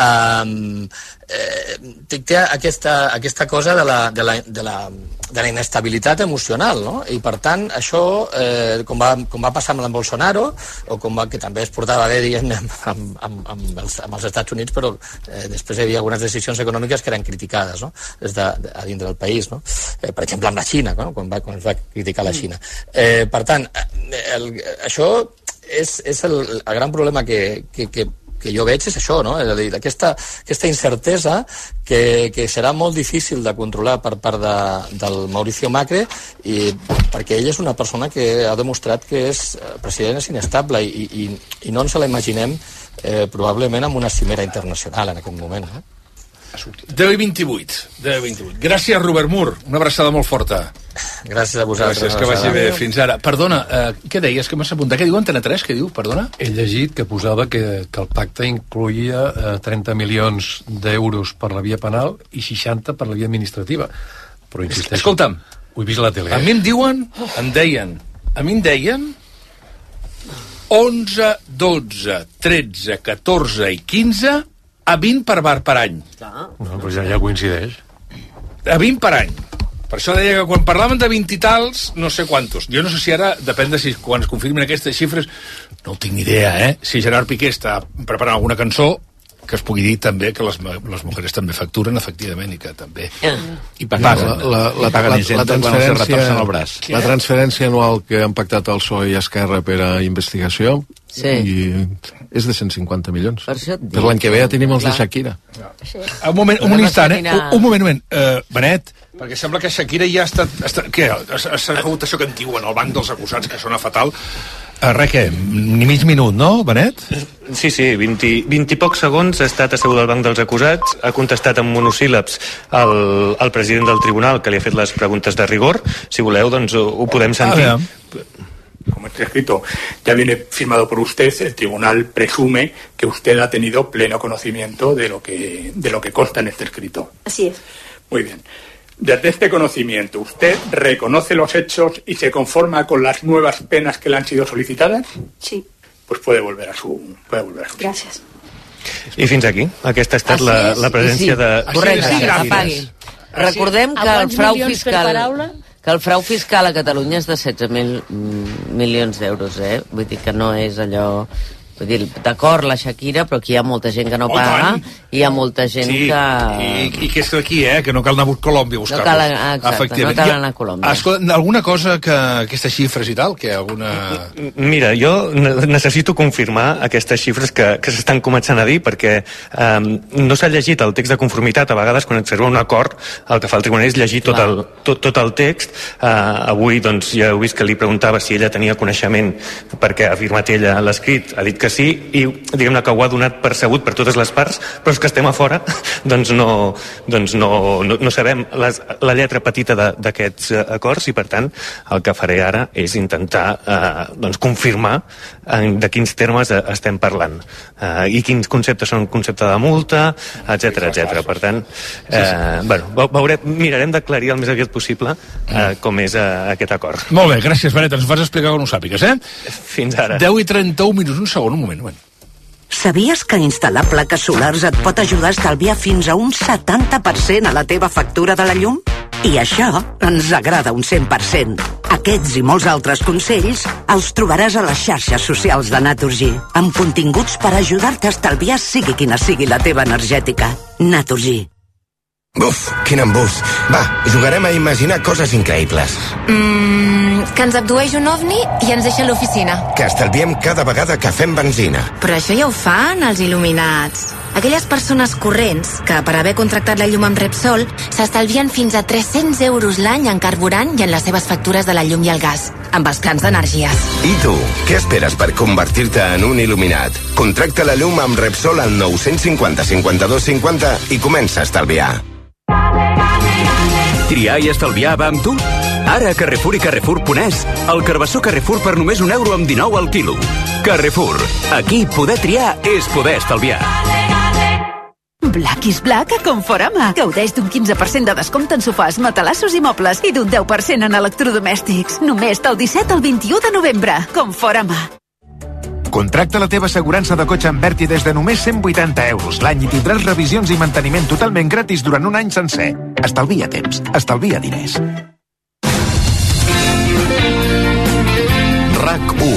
eh, eh, té aquesta, aquesta cosa de la, de la, de la, de la inestabilitat emocional, no? I per tant això, eh, com, va, com va passar amb el Bolsonaro, o com va, que també es portava bé, diguem-ne, amb, amb, amb, els, amb els Estats Units, però eh, després hi havia algunes decisions econòmiques que eren criticades, no? Des de, de, a dintre del país, no? Eh, per exemple, amb la Xina, no? quan, va, quan es va criticar la Xina. Eh, per tant, el, això és, és el, el gran problema que, que, que que jo veig és això, no? És a dir, aquesta, aquesta incertesa que, que serà molt difícil de controlar per part de, del Mauricio Macri, i, perquè ell és una persona que ha demostrat que és president és inestable, i, i, i no ens la imaginem eh, probablement amb una cimera internacional en aquest moment. Eh? deu i vint-i-vuit. deu i vint-i-vuit. Gràcies, Robert Mur. Una abraçada molt forta. Gràcies a vosaltres. Gràcies, que vagi bé. Fins ara. Perdona, eh, què deies? Que m'has apuntat? Què diu Antena tres? Què diu? Perdona? He llegit que posava que, que el pacte incloïa eh, trenta milions d'euros per la via penal i seixanta per la via administrativa. Però insisteixo... Escolta'm. Ho he vist a la tele. A mi em diuen, em deien, a mi em deien, onze, dotze, tretze, catorze i quinze a vint per bar per any. No, doncs ja, ja coincideix. A vint per any. Per això deia que quan parlaven de vint i tals, no sé quantos. Jo no sé si ara, depèn de si quan es confirmin aquestes xifres, no tinc ni idea, eh? Si Gerard Piqué està preparant alguna cançó, que es pugui dir també que les, les mujeres també facturen, efectivament, i que també... I paguen, la, la, la, la, la, la, transferència, el braç. La transferència anual que han pactat el P S O E i Esquerra per a investigació sí. i és de cent cinquanta milions. Per, per l'any que ve ja tenim els de Shakira. Sí. Un moment, un, un instant, eh? Un, un moment, un moment. Uh, Benet, perquè sembla que Shakira ja ha estat... estat què? S'ha sabut això que en diuen el banc dels acusats, que sona fatal. Uh, res, què? Ni mig minut, no, Benet? Sí, sí, vint, vint i pocs segons ha estat assegut al banc dels acusats, ha contestat en monosíl·labs al, al president del tribunal, que li ha fet les preguntes de rigor. Si voleu, doncs ho, ho podem sentir. Ah, como está escrito, ya viene firmado por usted, el tribunal presume que usted ha tenido pleno conocimiento de lo que, de lo que consta en este escrito. Así es. Muy bien. Desde este conocimiento, ¿usted reconoce los hechos y se conforma con las nuevas penas que le han sido solicitadas? Sí. Pues puede volver a su... Puede volver a su... Gràcies. I fins aquí. Aquesta ha estat la, la presència de... Correcte, que apaguin. Recordem que el frau fiscal... que el frau fiscal a Catalunya és de setze mil milions d'euros, eh? Vull dir que no és allò... Vull dir, d'acord, la Shakira, però aquí hi ha molta gent que no oh, paga, i hi ha molta gent sí, que... I, i que és d'aquí, eh? Que no cal anar a Colòmbia a buscar-los. No cal, exacte, no cal anar a Colòmbia. Escolta, alguna cosa que aquestes xifres i tal, que alguna... Mira, jo necessito confirmar aquestes xifres que, que s'estan començant a dir, perquè eh, no s'ha llegit el text de conformitat. A vegades, quan et serva un acord, el que fa el tribunal és llegir tot el, tot, tot el text. Eh, avui, doncs, ja heu vist que li preguntava si ella tenia coneixement, perquè ha firmat ella l'escrit, ha dit que sí, i diguem-ne que ho ha donat percebut per totes les parts, però és que estem a fora, doncs no, doncs no, no, no sabem les, la lletra petita d'aquests acords, i per tant el que faré ara és intentar eh, doncs confirmar en, de quins termes estem parlant, eh, i quins conceptes són concepte de multa, etc etc. Per tant, eh, bueno, veure, mirarem d'aclarir el més aviat possible eh, com és eh, aquest acord. Molt bé, gràcies, Benet, ens vas explicar quan ho sàpigues, eh? Fins ara. deu i trenta-un minuts, un segon, un moment, un moment. Sabies que instal·lar plaques solars et pot ajudar a estalviar fins a un setanta per cent a la teva factura de la llum? I això ens agrada un cent per cent. Aquests i molts altres consells els trobaràs a les xarxes socials de Naturgy, amb continguts per ajudar-te a estalviar sigui quina sigui la teva energètica. Naturgy. Buf, quin embús. Va, jugarem a imaginar coses increïbles. Mmm, que ens abdueix un ovni i ens deixa a l'oficina. Que estalviem cada vegada que fem benzina. Però això ja ho fan els il·luminats. Aquelles persones corrents que, per haver contractat la llum amb Repsol, s'estalvien fins a tres-cents euros l'any en carburant i en les seves factures de la llum i el gas, amb els plans d'energies. I tu, què esperes per convertir-te en un il·luminat? Contracta la llum amb Repsol al nou cinquanta cinquanta-dos cinquanta i comença a estalviar. Triar i estalviar va amb tu? Ara a Carrefour i Carrefour Ponès, el carbassó Carrefour per només un euro amb dinou al quilo. Carrefour, aquí poder triar és poder estalviar. Black is Black a Conforama. Gaudeix d'un quinze per cent de descompte en sofàs, matalassos i mobles i d'un deu per cent en electrodomèstics. Només del disset al vint-i-u de novembre. Conforama. Contracta la teva assegurança de cotxe amb Berti des de només cent vuitanta euros l'any i tindràs revisions i manteniment totalment gratis durant un any sencer. Estalvia temps, estalvia diners. RAC u.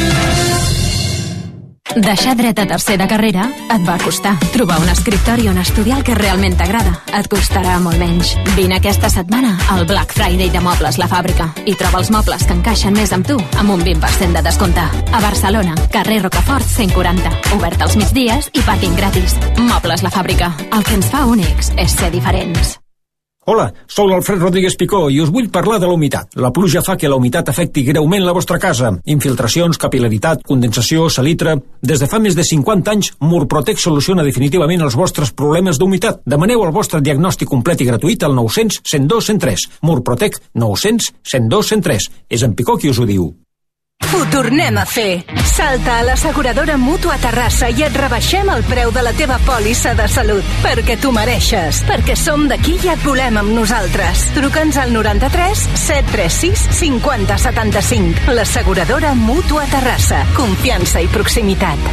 Deixar dret a tercera carrera et va costar. Trobar un escriptori on estudiar el que realment t'agrada et costarà molt menys. Vine aquesta setmana al Black Friday de Mobles La Fàbrica i troba els mobles que encaixen més amb tu amb un vint per cent de descompte. A Barcelona, carrer Rocafort cent quaranta. Obert als migdies i pàrquing gratis. Mobles La Fàbrica. El que ens fa únics és ser diferents. Hola, sou l'Alfred Rodríguez Picó i us vull parlar de la humitat. La pluja fa que la humitat afecti greument la vostra casa. Infiltracions, capil·laritat, condensació, salitre... Des de fa més de cinquanta anys, Murprotec soluciona definitivament els vostres problemes d'humitat. Demaneu el vostre diagnòstic complet i gratuït al nou cents cent dos cent tres. Murprotec nou cents cent dos cent tres. És en Picó qui us ho diu. Ho tornem a fer. Salta a l'asseguradora Mútua Terrassa i et rebaixem el preu de la teva pòlissa de salut. Perquè tu mereixes. Perquè som d'aquí i et volem amb nosaltres. Truca'ns al noranta-tres set tres sis cinquanta setanta-cinc. L'asseguradora Mútua Terrassa. Confiança i proximitat.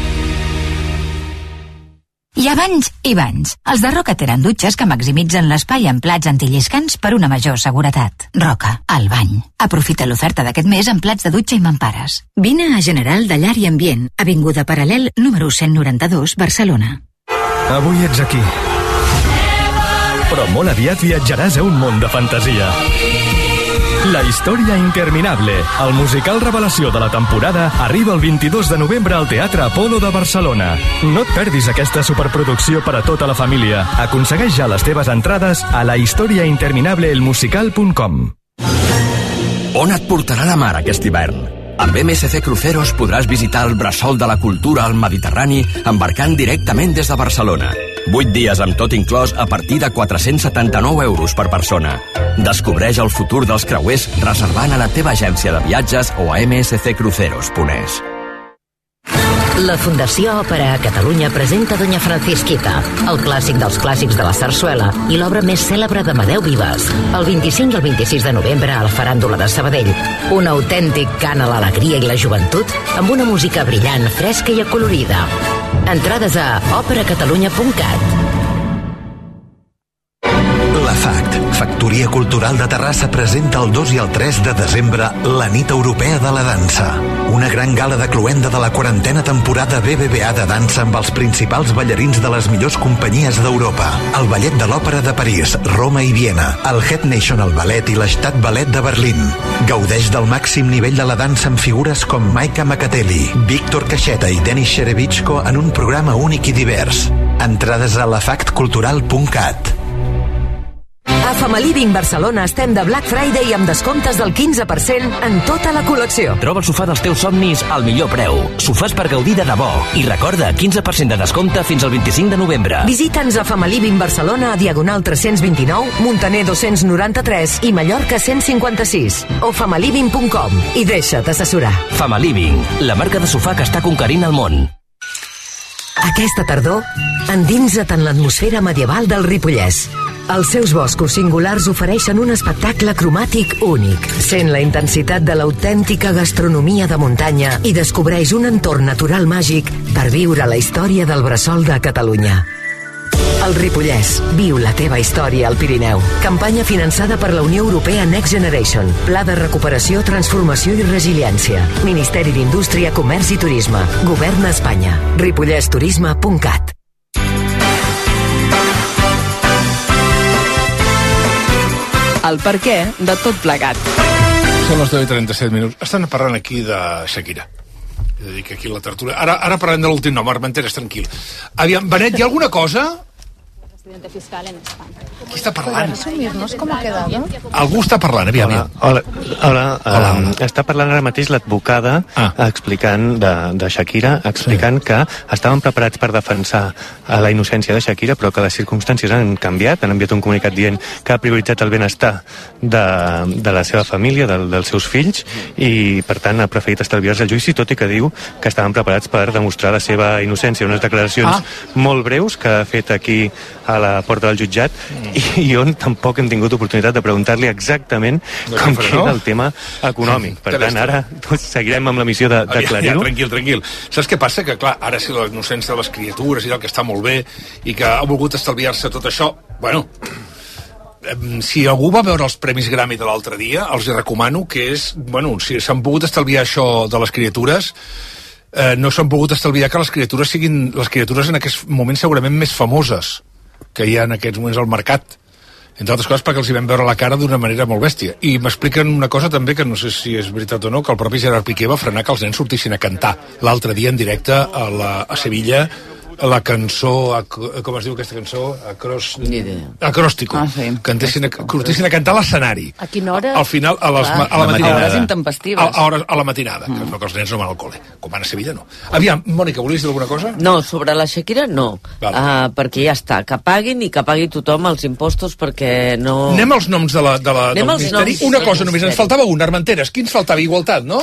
Hi ha banys i banys. Els de Roca tenen dutxes que maximitzen l'espai amb plats antilliscants per una major seguretat. Roca, el bany. Aprofita l'oferta d'aquest mes amb plats de dutxa i mampares. Vine a General de Llar i Ambient, avinguda Paral·lel número cent noranta-dos, Barcelona. Avui ets aquí. Però molt aviat viatjaràs a un món de fantasia. La història interminable, el musical revelació de la temporada, arriba el vint-i-dos de novembre al Teatre Apolo de Barcelona. No et perdis aquesta superproducció per a tota la família. Aconsegueix ja les teves entrades a la història interminable el musical punt com. On et portarà la mar aquest hivern? Amb M S C Cruceros podràs visitar el bressol de la cultura al Mediterrani embarcant directament des de Barcelona. vuit dies amb tot inclòs a partir de quatre-cents setanta-nou euros per persona. Descobreix el futur dels creuers reservant a la teva agència de viatges o a m s c cruceros punt e s. La Fundació Òpera a Catalunya presenta Doña Francisquita, el clàssic dels clàssics de la sarsuela i l'obra més cèlebre d'Amadeu Vives, el vint-i-cinc i el vint-i-sis de novembre a la Faràndula de Sabadell. Un autèntic cant a l'alegria i la joventut amb una música brillant, fresca i acolorida. Entrades a òpera catalunya punt cat. La FACT, Factoria Cultural de Terrassa, presenta el dos i el tres de desembre la Nit Europea de la Dansa. Una gran gala de cloenda de la quarantena temporada B B V A de dansa amb els principals ballarins de les millors companyies d'Europa. El Ballet de l'Òpera de París, Roma i Viena, el Het National Ballet i l'Estat Ballet de Berlín. Gaudeix del màxim nivell de la dansa amb figures com Maika Makateli, Víctor Caixeta i Denis Sherevichko en un programa únic i divers. Entrades a la fact cultural punt cat. A Famaliving Barcelona estem de Black Friday amb descomptes del quinze per cent en tota la col·lecció. Troba el sofà dels teus somnis al millor preu. Sofàs per gaudir de debò. I recorda, quinze per cent de descompte fins al vint-i-cinc de novembre. Visita'ns a Famaliving Barcelona a Diagonal tres-cents vint-i-nou, Muntaner dos-cents noranta-tres i Mallorca cent cinquanta-sis. O famaliving punt com i deixa't assessorar. Famaliving, la marca de sofà que està conquerint el món. Aquesta tardor, endinsa't en l'atmosfera medieval del Ripollès. Els seus boscos singulars ofereixen un espectacle cromàtic únic. Sent la intensitat de l'autèntica gastronomia de muntanya i descobreix un entorn natural màgic per viure la història del bressol de Catalunya. El Ripollès. Viu la teva història al Pirineu. Campanya finançada per la Unió Europea Next Generation. Pla de recuperació, transformació i resiliència. Ministeri d'Indústria, Comerç i Turisme. Govern d'Espanya. ripollès turisme punt cat. El per què de tot plegat. Són les deu i trenta-set minuts. Estan parlant aquí de Shakira. És a dir, que aquí la tertúlia... Ara, ara parlem de l'últim nom, Armenteres, tranquil. Aviam, Benet, hi ha alguna cosa? Presidente fiscal en España. Qui està parlant? Resumirnos cómo ha quedado. Algú està parlant, aviam. Hola, hola, hola, hola, hola. Està parlant ara mateix l'advocada ah. explicant de, de Shakira, explicant sí. que estaven preparats per defensar a la innocència de Shakira, però que les circumstàncies han canviat, han enviat un comunicat dient que ha prioritzat el benestar de, de la seva família, de, dels seus fills, i per tant ha preferit estalviar-se el judici, tot i que diu que estaven preparats per demostrar la seva innocència. Unes declaracions ah. molt breus que ha fet aquí a la porta del jutjat i, i on tampoc hem tingut oportunitat de preguntar-li exactament no, com queda no? el tema econòmic. Per tant, ara seguirem amb la missió d'aclarir-ho. Ja, tranquil, tranquil. Saps què passa? Que, clar, ara si la innocència de les criatures i el que està molt bé i que ha volgut estalviar-se tot això, bueno, si algú va veure els Premis Grammy de l'altre dia, els recomano que és, bueno, si s'han pogut estalviar això de les criatures, eh, no s'han pogut estalviar que les criatures siguin les criatures en aquests moments segurament més famoses que hi ha en aquests moments al mercat, entre altres coses perquè els hi vam veure la cara d'una manera molt bèstia. I m'expliquen una cosa també que no sé si és veritat o no, que el propi Gerard Piqué va frenar que els nens sortissin a cantar l'altre dia en directe a, la, a Sevilla la cançó, com es diu aquesta cançó? Acros... Acròstico. Ah, sí. Cantessin, sortissin a cantar a l'escenari. A quina hora? Al final, a, les, a la matinada. A hores intempestives. A, a, hores, a la matinada, mm. que els nens no van al col·le. Com van a Sevilla, no. Aviam, Mònica, volies dir alguna cosa? No, sobre la Shakira, no. Uh, perquè ja està, que paguin i que pagui tothom els impostos perquè no... Anem als noms de la, de la, del Ministeri. Una cosa només, ens faltava un, Armenteres. Qui ens faltava? Igualtat, no?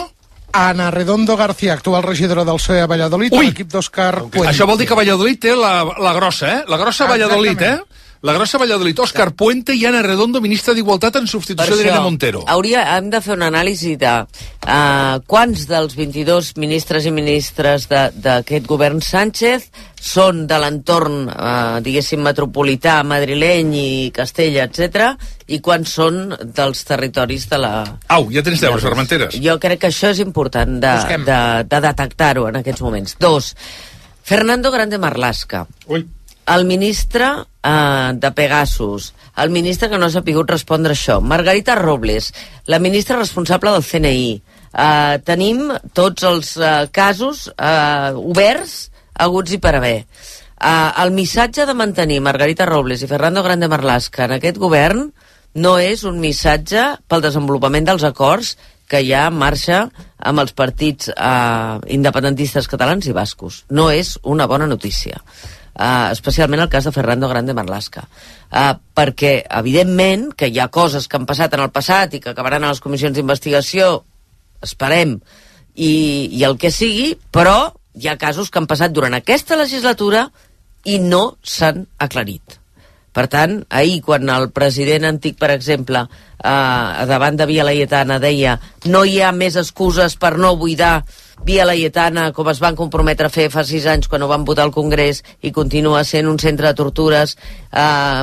Ana Redondo García, actual regidora del P S O E a Valladolid, a l'equip d'Òscar Puente. Això vol dir que Valladolid té la, la grossa, eh? La grossa Valladolid, eh? La grossa Valladolid, Òscar Puente i Ana Redondo, ministra d'Igualtat en substitució d'Irene Montero. Hauria, hem de fer una anàlisi de uh, quants dels vint-i-dos ministres i ministres d'aquest govern Sánchez són de l'entorn, uh, diguéssim, metropolità, madrileny i Castella, etcètera, i quants són dels territoris de la... Au, ja tens deures, Armenteres. Jo crec que això és important de, de, de detectar-ho en aquests moments. Dos, Fernando Grande Marlaska. Ui. El ministre eh, de Pegasus, el ministre que no ha sapigut respondre això, Margarita Robles, la ministra responsable del C N I. Eh, tenim tots els eh, casos eh, oberts, aguts i per haver. Eh, el missatge de mantenir Margarita Robles i Fernando Grande Marlaska en aquest govern no és un missatge pel desenvolupament dels acords que hi ha en marxa amb els partits eh, independentistes catalans i bascos. No és una bona notícia. Uh, especialment el cas de Fernando Grande Marlaska, uh, perquè evidentment que hi ha coses que han passat en el passat i que acabaran a les comissions d'investigació, esperem, i, i el que sigui, però hi ha casos que han passat durant aquesta legislatura i no s'han aclarit. Per tant, ahir, quan el president antic, per exemple, eh, davant de Via Laietana deia no hi ha més excuses per no buidar Via Laietana, com es van comprometre a fer fa sis anys quan ho van votar al Congrés, i continua sent un centre de tortures eh,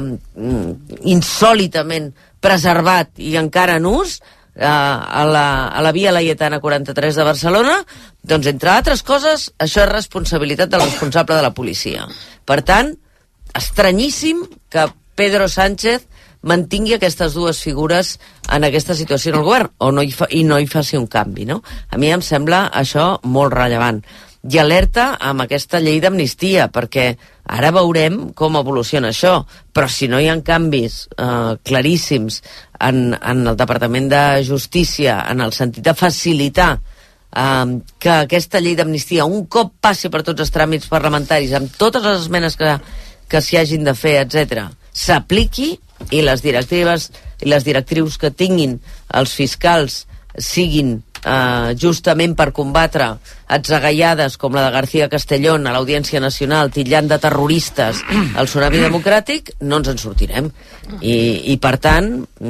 insòlitament preservat i encara en ús, eh, a, la, a la Via Laietana quaranta-tres de Barcelona, doncs, entre altres coses, això és responsabilitat del responsable de la policia. Per tant, estranyíssim que Pedro Sánchez mantingui aquestes dues figures en aquesta situació en el govern, o no hi fa, i no hi faci un canvi, no? A mi em sembla això molt rellevant. I alerta amb aquesta llei d'amnistia, perquè ara veurem com evoluciona això, però si no hi ha canvis eh, claríssims en, en el Departament de Justícia, en el sentit de facilitar eh, que aquesta llei d'amnistia, un cop passi per tots els tràmits parlamentaris, amb totes les esmenes que, que s'hi hagin de fer, etcètera, s'apliqui, i les directives i les directrius que tinguin els fiscals siguin eh, justament per combatre atzagaiades com la de García Castellón a l'Audiència Nacional titllant de terroristes el tsunami democràtic, no ens en sortirem. I, i per tant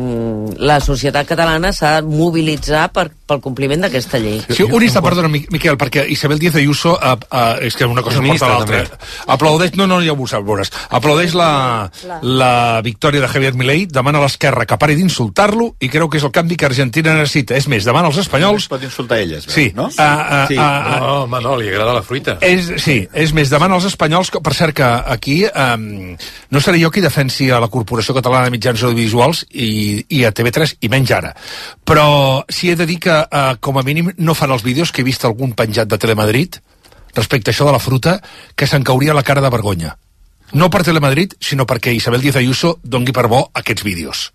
la societat catalana s'ha de mobilitzar per, pel compliment d'aquesta llei. Sí, un instant, perdona, Miquel, perquè Isabel Díaz Ayuso uh, uh, és que una cosa porta l'altra. Aplaudeix, no, no, ja ho veuràs, aplaudeix la, la victòria de Javier Milei, demana a l'esquerra que pari d'insultar-lo i creu que és el canvi que Argentina necessita. És més, demana als espanyols... Es pot insultar elles, sí, no? Uh, uh, sí. Uh, No, home, no, li agrada la fruita. És, sí, és més, demana als espanyols, que, per cert, que aquí um, no seré jo qui defensi a la Corporació Catalana de Mitjans Audiovisuals i, i a T V tres, i menys ara. Però sí he de dir que, uh, com a mínim, no fan els vídeos que he vist algun penjat de Telemadrid respecte a això de la fruta, que se'n cauria la cara de vergonya. No per Telemadrid, sinó perquè Isabel Díaz Ayuso dongui per bo aquests vídeos.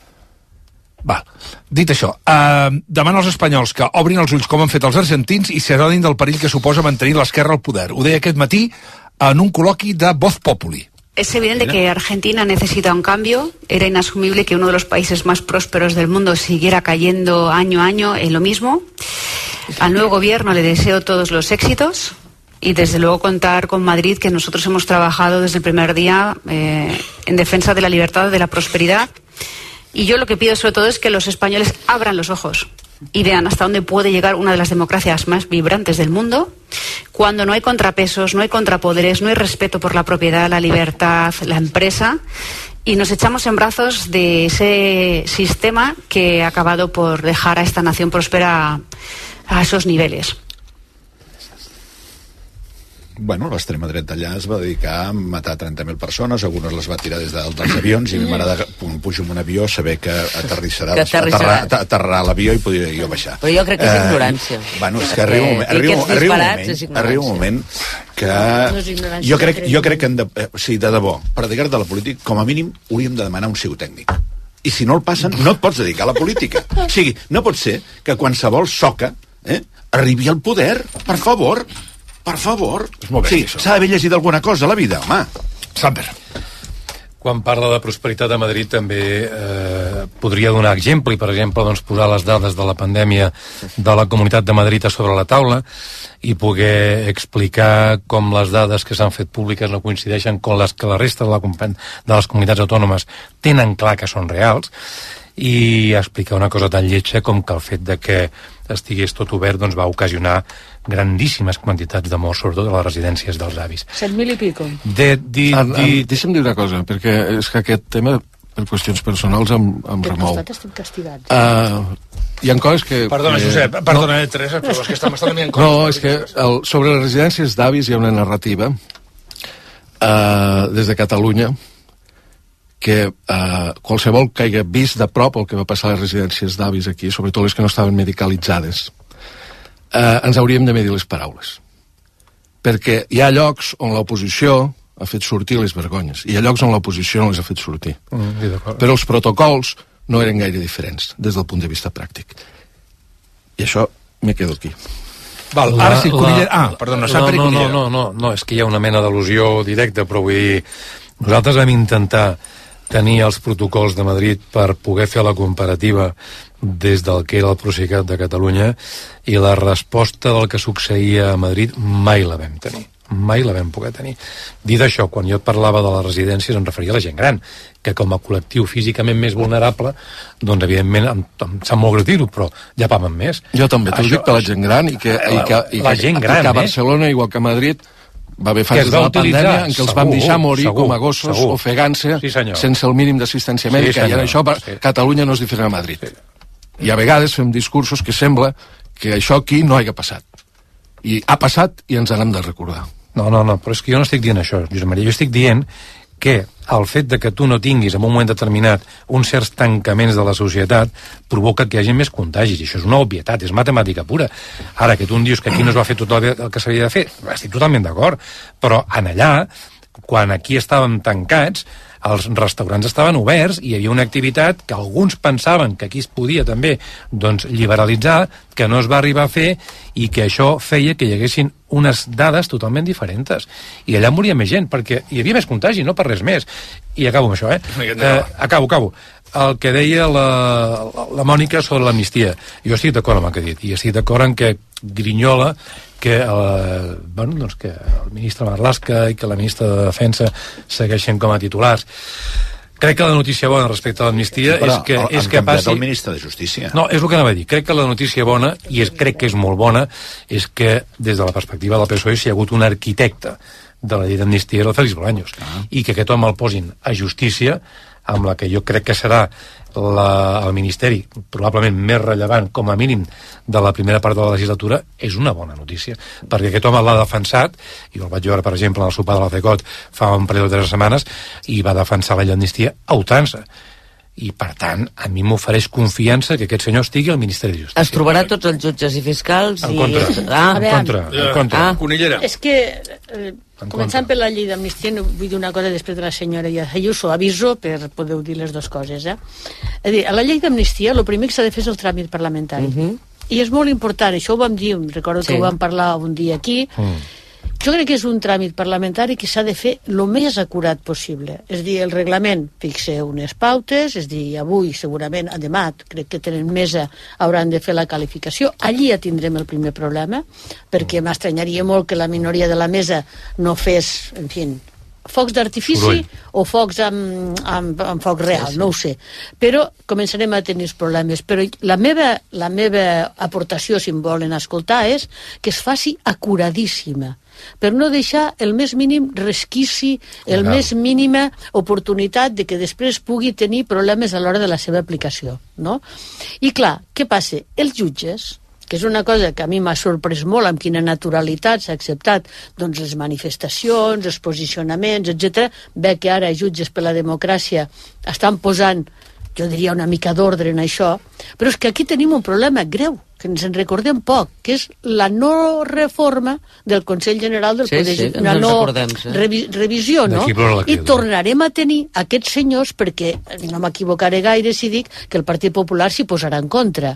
Va, dit això, eh, demana als espanyols que obrin els ulls com han fet els argentins i s'adonin del perill que suposa mantenir l'esquerra al poder. Ho deia aquest matí en un col·loqui de Voz Populi. Es evidente que Argentina necesita un cambio. Era inasumible que uno de los países más prósperos del mundo siguiera cayendo año a año en lo mismo. Al nuevo gobierno le deseo todos los éxitos y desde luego contar con Madrid, que nosotros hemos trabajado desde el primer día eh, en defensa de la libertad, de la prosperidad. Y yo lo que pido sobre todo es que los españoles abran los ojos y vean hasta dónde puede llegar una de las democracias más vibrantes del mundo, cuando no hay contrapesos, no hay contrapoderes, no hay respeto por la propiedad, la libertad, la empresa, y nos echamos en brazos de ese sistema que ha acabado por dejar a esta nación próspera a esos niveles. Bueno, l'extrema dreta allà es va dedicar a matar trenta mil persones, algunes les va tirar des de, dels avions, i a mi m'agrada pujar en un avió, saber que aterrissarà, que aterrarà, aterrarà l'avió i podria jo baixar. Però jo crec que és eh, ignorància. Bueno, és que arriba un moment, arriba, arriba un moment, arriba un moment que jo crec, jo crec que hem de, eh, o sigui, de debò, per dedicar-te a la política, com a mínim hauríem de demanar un psicotècnic. I si no el passen, no et pots dedicar a la política. O sigui, no pot ser que qualsevol soca eh, arribi al poder, per favor. Per favor. Sí, s'ha d'haver llegit alguna cosa a la vida, home. Sander. Quan parla de prosperitat a Madrid també eh, eh, podria donar exemple i, per exemple, doncs, posar les dades de la pandèmia de la Comunitat de Madrid a sobre la taula i poder explicar com les dades que s'han fet públiques no coincideixen amb les que la resta de, la, de les comunitats autònomes tenen clar que són reals, i explicar una cosa tan lletja com que el fet de que estigués tot obert doncs va ocasionar grandíssimes quantitats de morts, sobretot a les residències dels avis. set mil i pico. De, di, ah, di... Deixa'm dir una cosa, perquè és que aquest tema, per qüestions personals, em, em Del remou. costat estem castigats. Uh, hi ha coses que... Perdona, que, Josep, perdona, no, eh, Teresa, però és que estem estant enviant coses. No, és que el, sobre les residències d'avis hi ha una narrativa uh, des de Catalunya que uh, qualsevol que hagi vist de prop el que va passar a les residències d'avis aquí, sobretot les que no estaven medicalitzades, uh, ens hauríem de medir les paraules. Perquè hi ha llocs on l'oposició ha fet sortir les vergonyes, i hi ha llocs on l'oposició no les ha fet sortir. Mm, Però els protocols no eren gaire diferents des del punt de vista pràctic. I això me quedo aquí. Val, la, ara sí, Cunillera... La, ah, perdona, no, Sàper i no, no, Cunillera. no, no, no, és que hi ha una mena d'al·lusió directa, però vull dir, nosaltres vam intentar tenir els protocols de Madrid per poder fer la comparativa des del que era el Procicat de Catalunya, i la resposta del que succeïa a Madrid mai la vam tenir. Mai la vam poder tenir. Dit això, quan jo et parlava de les residències em referia a la gent gran, que com a col·lectiu físicament més vulnerable, doncs evidentment em, em sap molt greu dir-ho, però ja paguen més. Jo també t'ho dic per la gent gran, i que, i que, i la que, gent gran, que a eh? Barcelona, igual que a Madrid, va haver fases de la utilitzar, pandèmia en què els segur, vam deixar morir segur, com a gossos, segur. ofegant-se, sí, sense el mínim d'assistència mèdica, sí, i en això sí. Catalunya no és diferent a Madrid. Sí. I a vegades fem discursos que sembla que això aquí no hagi passat. I ha passat i ens n'hem de recordar. No, no, no, però és que jo no estic dient això, Josep Maria. Jo estic dient que el fet de que tu no tinguis en un moment determinat uns certs tancaments de la societat provoca que hi hagi més contagis, i això és una obvietat, és matemàtica pura. Ara, que tu em dius que aquí no es va fer tot el que s'havia de fer, estic totalment d'acord, però en allà, quan aquí estàvem tancats, els restaurants estaven oberts i hi havia una activitat que alguns pensaven que aquí es podia també doncs, liberalitzar, que no es va arribar a fer, i que això feia que hi haguessin unes dades totalment diferents. I allà moria més gent, perquè hi havia més contagi, no per res més. I acabo amb això, eh? eh acabo, acabo. El que deia la, la, la Mònica sobre l'amnistia. Jo estic d'acord amb el que ha dit, i estic d'acord en que grinyola que el, bueno, doncs que el ministre Marlaska i que la ministra de Defensa segueixen com a titulars. Crec que la notícia bona respecte a l'amnistia sí, és que, és que passi... el ministre de Justícia. No, és el que anava a dir. Crec que la notícia bona, i és, crec que és molt bona, és que des de la perspectiva del P S O E s'hi ha hagut un arquitecte de la llei d'amnistia, el Félix Bolaños, ah. i que aquest home el posin a Justícia, amb la que jo crec que serà la, el ministeri probablement més rellevant, com a mínim, de la primera part de la legislatura, és una bona notícia, perquè aquest home l'ha defensat, i el vaig veure, per exemple, en el sopar de la CECOT fa un parell de tres setmanes, i va defensar la llei d'amnistia a ultrança. I, per tant, a mi m'ofereix confiança que aquest senyor estigui al Ministeri de Justícia. Es trobarà tots els jutges i fiscals? En contra. I... Ah, en contra. En contra. Ah. Conillera. És que, eh, començant per la llei d'amnistia, no vull dir una cosa després de la senyora Ayuso, aviso per poder dir les dues coses. Eh? És a dir, a la llei d'amnistia, el primer que s'ha de fer és el tràmit parlamentari. Uh -huh. I és molt important, això ho vam dir, recordo sí. que ho vam parlar un dia aquí, mm. Jo crec que és un tràmit parlamentari que s'ha de fer el més acurat possible. És a dir, el reglament fixa unes pautes, és a dir, avui, segurament, a demà, crec que tenen mesa, hauran de fer la qualificació. Allí ja tindrem el primer problema, perquè m'estranyaria molt que la minoria de la mesa no fes, en fi, focs d'artifici o focs amb, amb, amb foc real, sí, sí. No ho sé. Però començarem a tenir els problemes. Però la meva, la meva aportació, si em volen escoltar, és que es faci acuradíssima, per no deixar el més mínim resquici, el Legal. més mínima oportunitat de que després pugui tenir problemes a l'hora de la seva aplicació, no? I clar, què passa? Els jutges, que és una cosa que a mi m'ha sorprès molt amb quina naturalitat s'ha acceptat, doncs les manifestacions, els posicionaments, etcètera. Ve que ara jutges per la democràcia estan posant, jo diria, una mica d'ordre en això, però és que aquí tenim un problema greu, que ens en recordem poc, que és la no reforma del Consell General del sí, Poder sí, Judicial. Una no recordem, sí. revi revisió, no? I tornarem a tenir aquests senyors, perquè no m'equivocaré gaire si dic que el Partit Popular s'hi posarà en contra,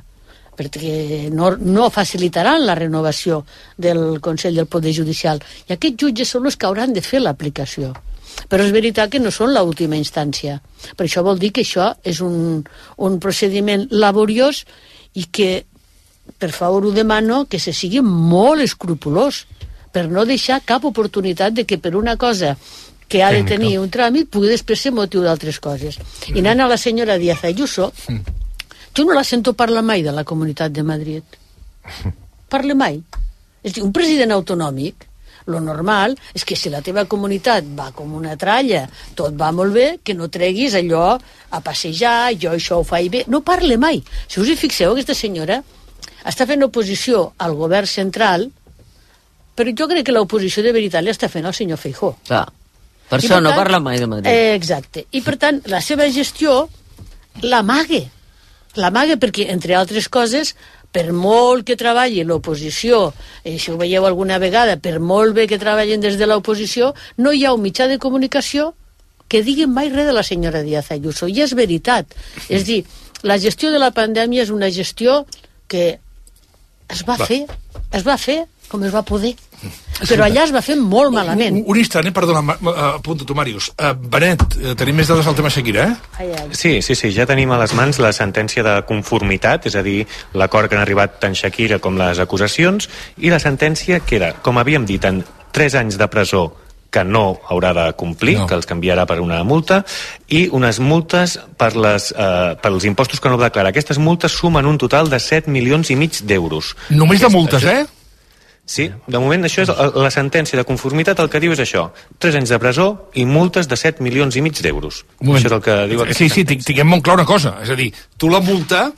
perquè no, no facilitaran la renovació del Consell del Poder Judicial. I aquests jutges són els que hauran de fer l'aplicació. Però és veritat que no són l'última instància. Per això vol dir que això és un, un procediment laboriós i que, per favor, ho demano, que se sigui molt escrupolós per no deixar cap oportunitat de que per una cosa que ha de tenir un tràmit pugui després ser motiu d'altres coses. I anant a la senyora Díaz Ayuso, jo no la sento parlar mai de la Comunitat de Madrid. Parle mai. És a dir, un president autonòmic, lo normal és que si la teva comunitat va com una tralla, tot va molt bé, que no treguis allò a passejar, jo això ho faig bé. No parle mai. Si us hi fixeu, aquesta senyora està fent oposició al govern central, però jo crec que l'oposició de veritat li està fent al senyor Feijóo. Clar. Per això no parla mai de Madrid. Eh, exacte. I per tant, la seva gestió l'amague. L'amague perquè, entre altres coses, per molt que treballi l'oposició, eh, si ho veieu alguna vegada, per molt bé que treballen des de l'oposició, no hi ha un mitjà de comunicació que digui mai res de la senyora Díaz Ayuso. I és veritat. És dir, la gestió de la pandèmia és una gestió que es va, va. fer, es va fer com es va poder. Però allà es va fer molt malament. Un, un instant, eh? Perdona, apunta tu, Màrius. Uh, Benet, tenim més dades al tema Shakira, eh? Ai, ai. Sí, sí, sí, ja tenim a les mans la sentència de conformitat, és a dir, l'acord que han arribat tant Shakira com les acusacions, i la sentència queda, com havíem dit, en tres anys de presó que no haurà de complir, no. que els canviarà per una multa, i unes multes per les, eh, per els impostos que no declara. Aquestes multes sumen un total de set milions i mig d'euros. Només de multes, eh? Sí, de moment això és la sentència de conformitat, el que diu és això, tres anys de presó i multes de set milions i mig d'euros. Això és el que diu aquesta Sí, sí, tinguem molt clar una cosa, és a dir, tu la multa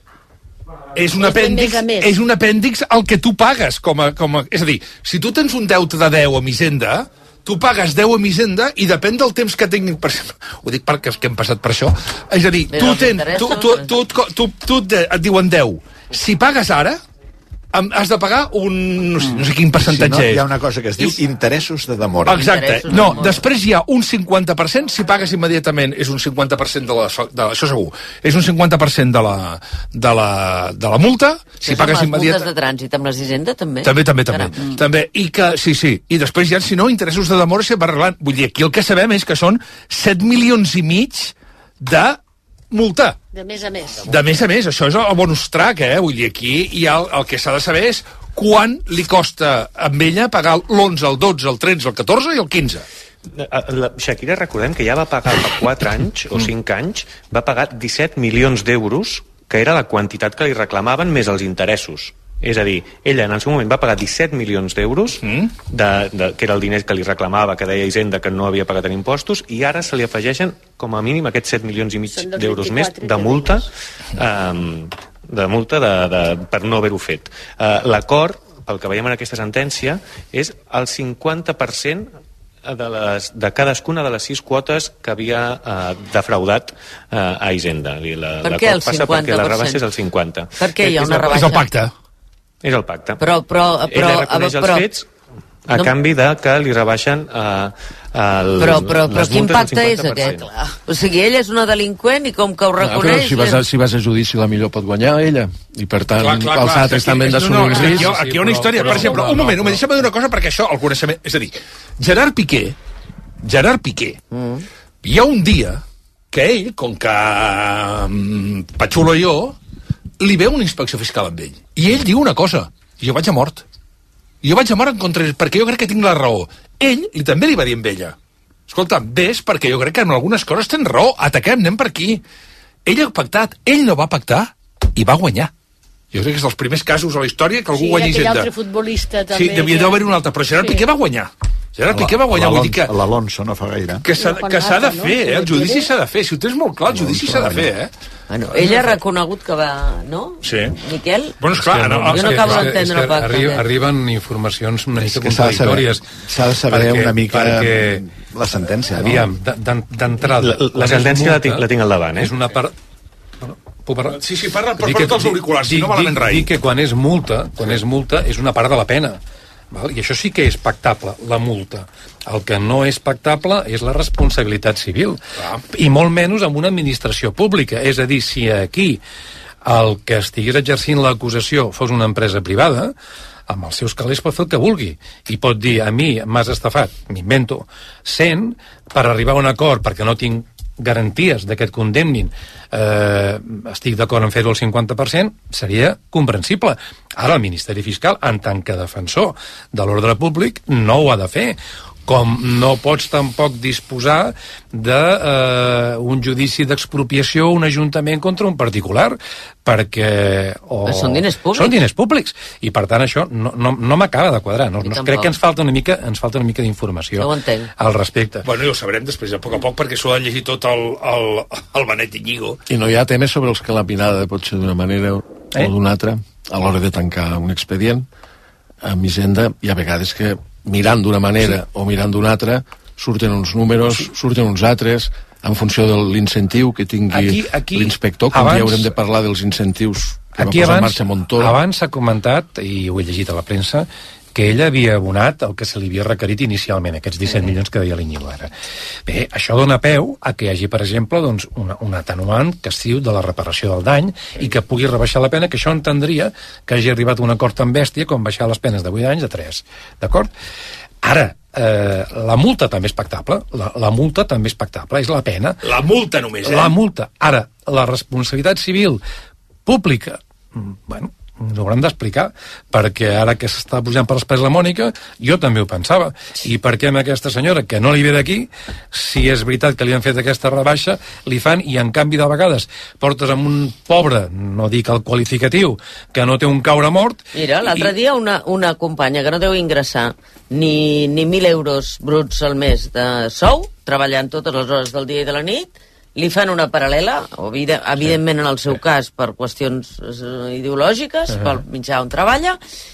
és un apèndix, és un apèndix al que tu pagues com a, com a, és a dir, si tu tens un deute de deu amb Hisenda, tu pagues deu amb Hisenda i depèn del temps que tinguin, per exemple, ho dic perquè que hem passat per això, és a dir, tu, tens, tu, tu, tu, tu, tu, tu et diuen deu, si pagues ara has de pagar un... no sé, no sé quin percentatge si no, és. Hi ha una cosa que es diu interessos de demora. Exacte. No, després hi ha un cinquanta per cent, si pagues immediatament és un cinquanta per cent de la... De, això segur. És un cinquanta per cent de la, de la, de la multa. Si pagues immediatament... Les multes de trànsit amb les Hisenda, també? També, també, també. Mm. també. I que, sí, sí. I després hi ha, si no, interessos de demora se va arreglant. Vull dir, aquí el que sabem és que són set milions i mig de multa. De més a més. De més a més, això és el bonus track, eh? Vull dir, aquí hi ha el, el que s'ha de saber és quan li costa amb ella pagar l'onze, el dotze, el tretze, el catorze i el quinze. La Shakira, recordem que ja va pagar fa quatre anys o cinc anys, va pagar disset milions d'euros, que era la quantitat que li reclamaven més els interessos. És a dir, ella en el seu moment va pagar disset milions d'euros, mm. de, de, que era el diner que li reclamava, que deia Hisenda que no havia pagat en impostos, i ara se li afegeixen com a mínim aquests set milions i mig d'euros més de multa, um, de multa de, de, per no haver-ho fet. Uh, L'acord, pel que veiem en aquesta sentència, és el cinquanta per cent de, les, de cadascuna de les sis quotes que havia uh, defraudat uh, a Hisenda. La, per què el cinquanta per cent? Perquè la rebaixa és el cinquanta per cent. Per què hi ha una rebaixa? És el pacte. És el pacte. Però, però, però, ella reconeix els però, fets a no, canvi de que li rebaixen uh, el, però, però, però les quin multes pacte és aquest? Clar. O sigui, ella és una delinqüent i com que ho reconeix... Clar, si, vas a, si vas a judici la millor pot guanyar ella i per tant clar, clar, els clar, altres també han d'assumir no, no, el risc. Aquí, aquí hi ha una història, per exemple, un moment, un moment, deixa'm dir una cosa perquè això, el coneixement... És a dir, Gerard Piqué, Gerard Piqué, mm. hi ha un dia que ell, com que um, Pachulo i jo, li veu una inspecció fiscal amb ell. I ell diu una cosa, jo vaig a mort. Jo vaig a mort en contra, perquè jo crec que tinc la raó. Ell li també li va dir amb ella. Escolta, ves perquè jo crec que en algunes coses tens raó, ataquem, anem per aquí. Ell ha pactat, ell no va pactar i va guanyar. Jo crec que és dels primers casos a la història que algú sí, guanyi Hisenda. Sí, aquell altre futbolista també. Sí, devia d'haver un altre, però Gerard sí. Piqué va guanyar. Gerard Piqué va guanyar, vull dir que... L'Alonso no fa gaire. Que s'ha de fer, eh? El judici s'ha de fer. Si ho tens molt clar, el judici s'ha de fer, eh? Bueno, ella ha reconegut que va... No? Sí. Miquel? Bueno, esclar, no, jo no acabo d'entendre el pacte. Arri arriben informacions una mica contradictòries. S'ha de saber una mica la sentència, no? Aviam, d'entrada... La, la sentència la tinc, la tinc al davant, eh? És una part... Parlar? Sí, sí, parla, però porta els auriculars, si no malament rai. Dic que quan és multa, quan és multa, és una part de la pena. Val? I això sí que és pactable, la multa. El que no és pactable és la responsabilitat civil. Ah. I molt menys amb una administració pública. És a dir, si aquí el que estigués exercint l'acusació fos una empresa privada, amb els seus calés pot fer el que vulgui i pot dir, a mi m'has estafat, m'invento, cent per arribar a un acord perquè no tinc garanties de que et condemnin, eh, estic d'acord en fer-ho al cinquanta per cent, seria comprensible. Ara el Ministeri Fiscal, en tant que defensor de l'ordre públic, no ho ha de fer, com no pots tampoc disposar d'un eh, judici d'expropiació un ajuntament contra un particular, perquè... O... Són diners públics. Són diners públics, i per tant això no, no, no m'acaba de quadrar. No, no, crec que ens falta una mica, ens falta una mica d'informació no al respecte. Bueno, i ho sabrem després, a poc a poc, perquè s'ho ha de llegir tot el, el, el Benet Iñigo. I no hi ha temes sobre els que la pinada pot ser d'una manera eh? o d'una altra a l'hora de tancar un expedient. Amb Hisenda hi ha vegades que mirant d'una manera sí. o mirant d'una altra surten uns números, sí. surten uns altres en funció de l'incentiu que tingui l'inspector, com abans, ja haurem de parlar dels incentius que va posar en marxa Montoro. Abans s'ha comentat, i ho he llegit a la premsa, que ell havia abonat el que se li havia requerit inicialment, aquests disset milions que deia l'Iñigo ara. Bé, això dona peu a que hi hagi, per exemple, doncs, una, un atenuant que es diu de la reparació del dany i que pugui rebaixar la pena, que això entendria que hagi arribat a un acord tan bèstia com baixar les penes de vuit anys a tres. D'acord? Ara, eh, la multa també és pactable, la, la multa també és pactable, és la pena. La multa només, eh? La multa. Ara, la responsabilitat civil pública, bueno, ens ho hauran d'explicar, perquè ara que s'està pujant per l'espès la Mònica, jo també ho pensava. I per què amb aquesta senyora, que no li ve d'aquí, si és veritat que li han fet aquesta rebaixa, li fan, i en canvi de vegades portes amb un pobre, no dic el qualificatiu, que no té un caure mort... Mira, l'altre i... dia una, una companya que no deu ingressar ni, ni mil euros bruts al mes de sou, treballant totes les hores del dia i de la nit, li fan una paral·lela, evidentment en el seu cas per qüestions ideològiques, uh -huh. pel mitjà on treballa,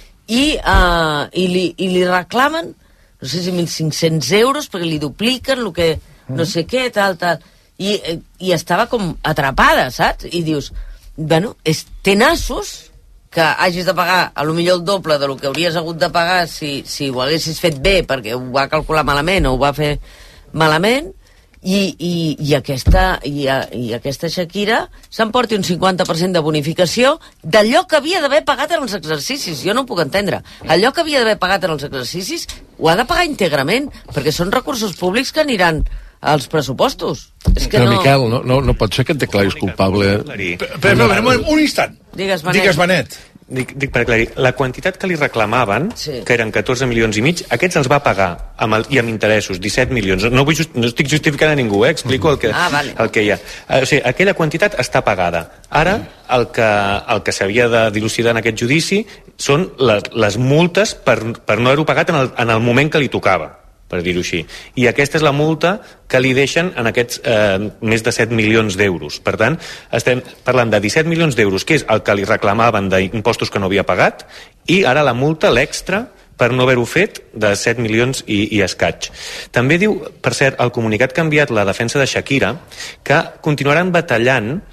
i, uh, i, li, i li reclamen, no sé si mil cinc-cents euros, perquè li dupliquen el que, no sé què, tal, tal. I, i estava com atrapada, saps? I dius, bueno, és tenassos que hagis de pagar a lo millor el doble de lo que hauries hagut de pagar si, si ho haguessis fet bé, perquè ho va calcular malament o ho va fer malament, I, i, i, aquesta, i, i aquesta Shakira s'emporti un cinquanta per cent de bonificació d'allò que havia d'haver pagat en els exercicis. Jo no ho puc entendre. Allò que havia d'haver pagat en els exercicis ho ha de pagar íntegrament, perquè són recursos públics que aniran als pressupostos. És que però, no... Miquel, no, no, no pot ser que et declaris culpable... Però, però, però, un instant. Digues, Benet. Digues, Benet. Dic, dic per aclarir, la quantitat que li reclamaven, sí. que eren catorze milions i mig, aquests els va pagar amb el, i amb interessos, disset milions. No, vull just, no estic justificant a ningú, eh? Explico el que, ah, vale. el que hi ha. O sigui, aquella quantitat està pagada. Ara, el que, el que s'havia de dilucidar en aquest judici són les, les multes per, per no haver-ho pagat en el, en el moment que li tocava, per dir-ho així. I aquesta és la multa que li deixen en aquests eh, més de set milions d'euros. Per tant, estem parlant de disset milions d'euros, que és el que li reclamaven d'impostos que no havia pagat, i ara la multa, l'extra, per no haver-ho fet, de set milions i, i escaig. També diu, per cert, el comunicat que ha enviat la defensa de Shakira, que continuaran batallant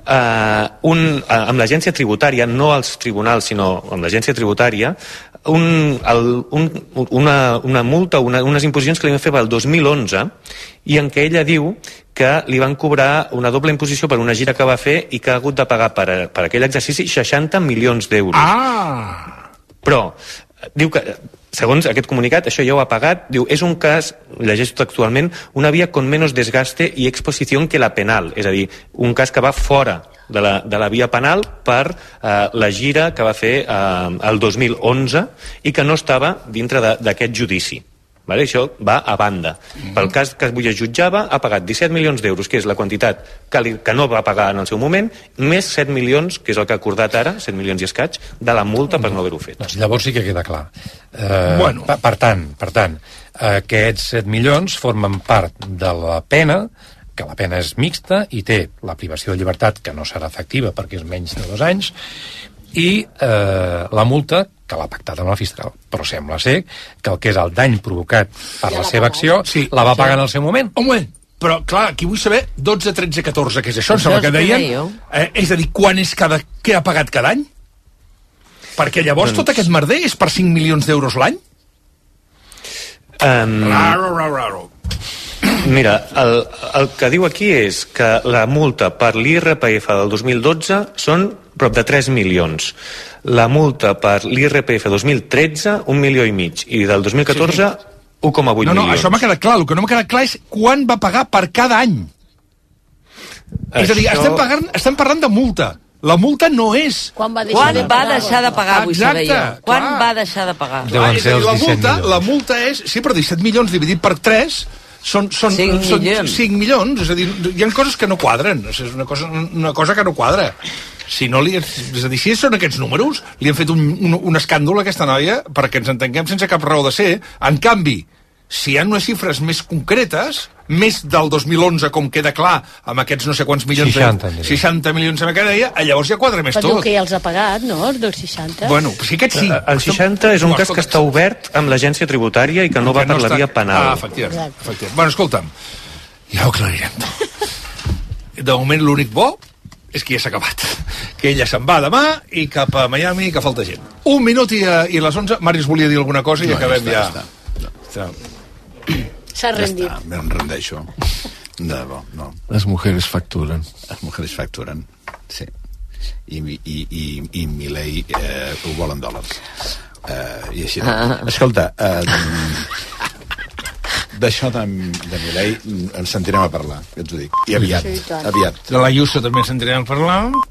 eh, un, eh, amb l'agència tributària, no als tribunals, sinó amb l'agència tributària, un, el, un, una, una multa, una, unes imposicions que li van fer el dos mil onze, i en què ella diu que li van cobrar una doble imposició per una gira que va fer i que ha hagut de pagar per, per aquell exercici seixanta milions d'euros. Ah! Però diu que, segons aquest comunicat, això ja ho ha pagat, diu, és un cas, llegeixo textualment, una via con menos desgaste y exposición que la penal, és a dir, un cas que va fora de la, de la via penal per eh, la gira que va fer eh, el dos mil onze i que no estava dintre d'aquest judici. Vale? Això va a banda. Mm-hmm. Pel cas que avui es jutjava, ha pagat disset milions d'euros, que és la quantitat que, li, que no va pagar en el seu moment, més set milions, que és el que ha acordat ara, set milions i escaig, de la multa per no haver-ho fet. Doncs llavors sí que queda clar. Eh, bueno. per, per tant, per tant, aquests set milions formen part de la pena, que la pena és mixta i té la privació de llibertat, que no serà efectiva perquè és menys de dos anys, i eh, la multa, que l'ha pactat amb la fiscal. Però sembla ser que el que és el dany provocat per ja la seva acció sí, la va pagar sí. en el seu moment. Home, però clar, aquí vull saber dotze, tretze, catorze, què és això? Em sembla que deien. Eh, és a dir, quan és cada... què ha pagat cada any? Perquè llavors doncs... tot aquest merder és per cinc milions d'euros l'any? Um... Raro, raro, raro. Mira, el, el que diu aquí és que la multa per l'I R P F del dos mil dotze són prop de tres milions. La multa per l'I R P F dos mil tretze, un milió i mig. I del dos mil catorze, sí, sí. un coma vuit no, no, milions. Això m'ha quedat clar. El que no m'ha quedat clar és quan va pagar per cada any. Això... És a dir, estem, pagant, estem parlant de multa. La multa no és... Quan va deixar, quan de, va pagar, deixar de pagar, vull saber jo. Quan clar. va deixar de pagar? Clar, és a dir, la, multa, la multa és... Sí, però disset milions dividit per tres són, són, cinc són milions. cinc milions. És a dir, hi ha coses que no quadren. És una cosa, una cosa que no quadra. Si no li, és a dir, si són aquests números, li han fet un, un, un escàndol a aquesta noia perquè ens entenguem sense cap raó de ser. En canvi, si hi ha unes xifres més concretes, més del dos mil onze, com queda clar, amb aquests no sé quants milions... seixanta, de, seixanta milions que deia, llavors ja quadra més tot. tot. Però que ja els ha pagat, no?, els dels seixanta. Bueno, sí, aquest sí. El seixanta és un cas que està obert amb l'agència tributària i que no va per la via penal. Ah, efectivament. efectivament. Bueno, escolta'm, ja ho aclarirem. De moment l'únic bo és que ja s'ha acabat. Que ella se'n va demà i cap a Miami, que falta gent. Un minut i, a, i a les onze, Màrius volia dir alguna cosa i no, acabem ja. ja. ja. Està. S'ha rendit. Ja està, em rendeixo. De debò, no. Les mujeres facturen. Les mujeres facturen, sí. I, i, i, i Milei eh, ho vol en dòlars. Eh, I així. Ah. Escolta, eh, d'això de, de Milei ens sentirem a parlar, ja t'ho dic. I aviat, sí, aviat. De l'Ayuso també sentirem a parlar.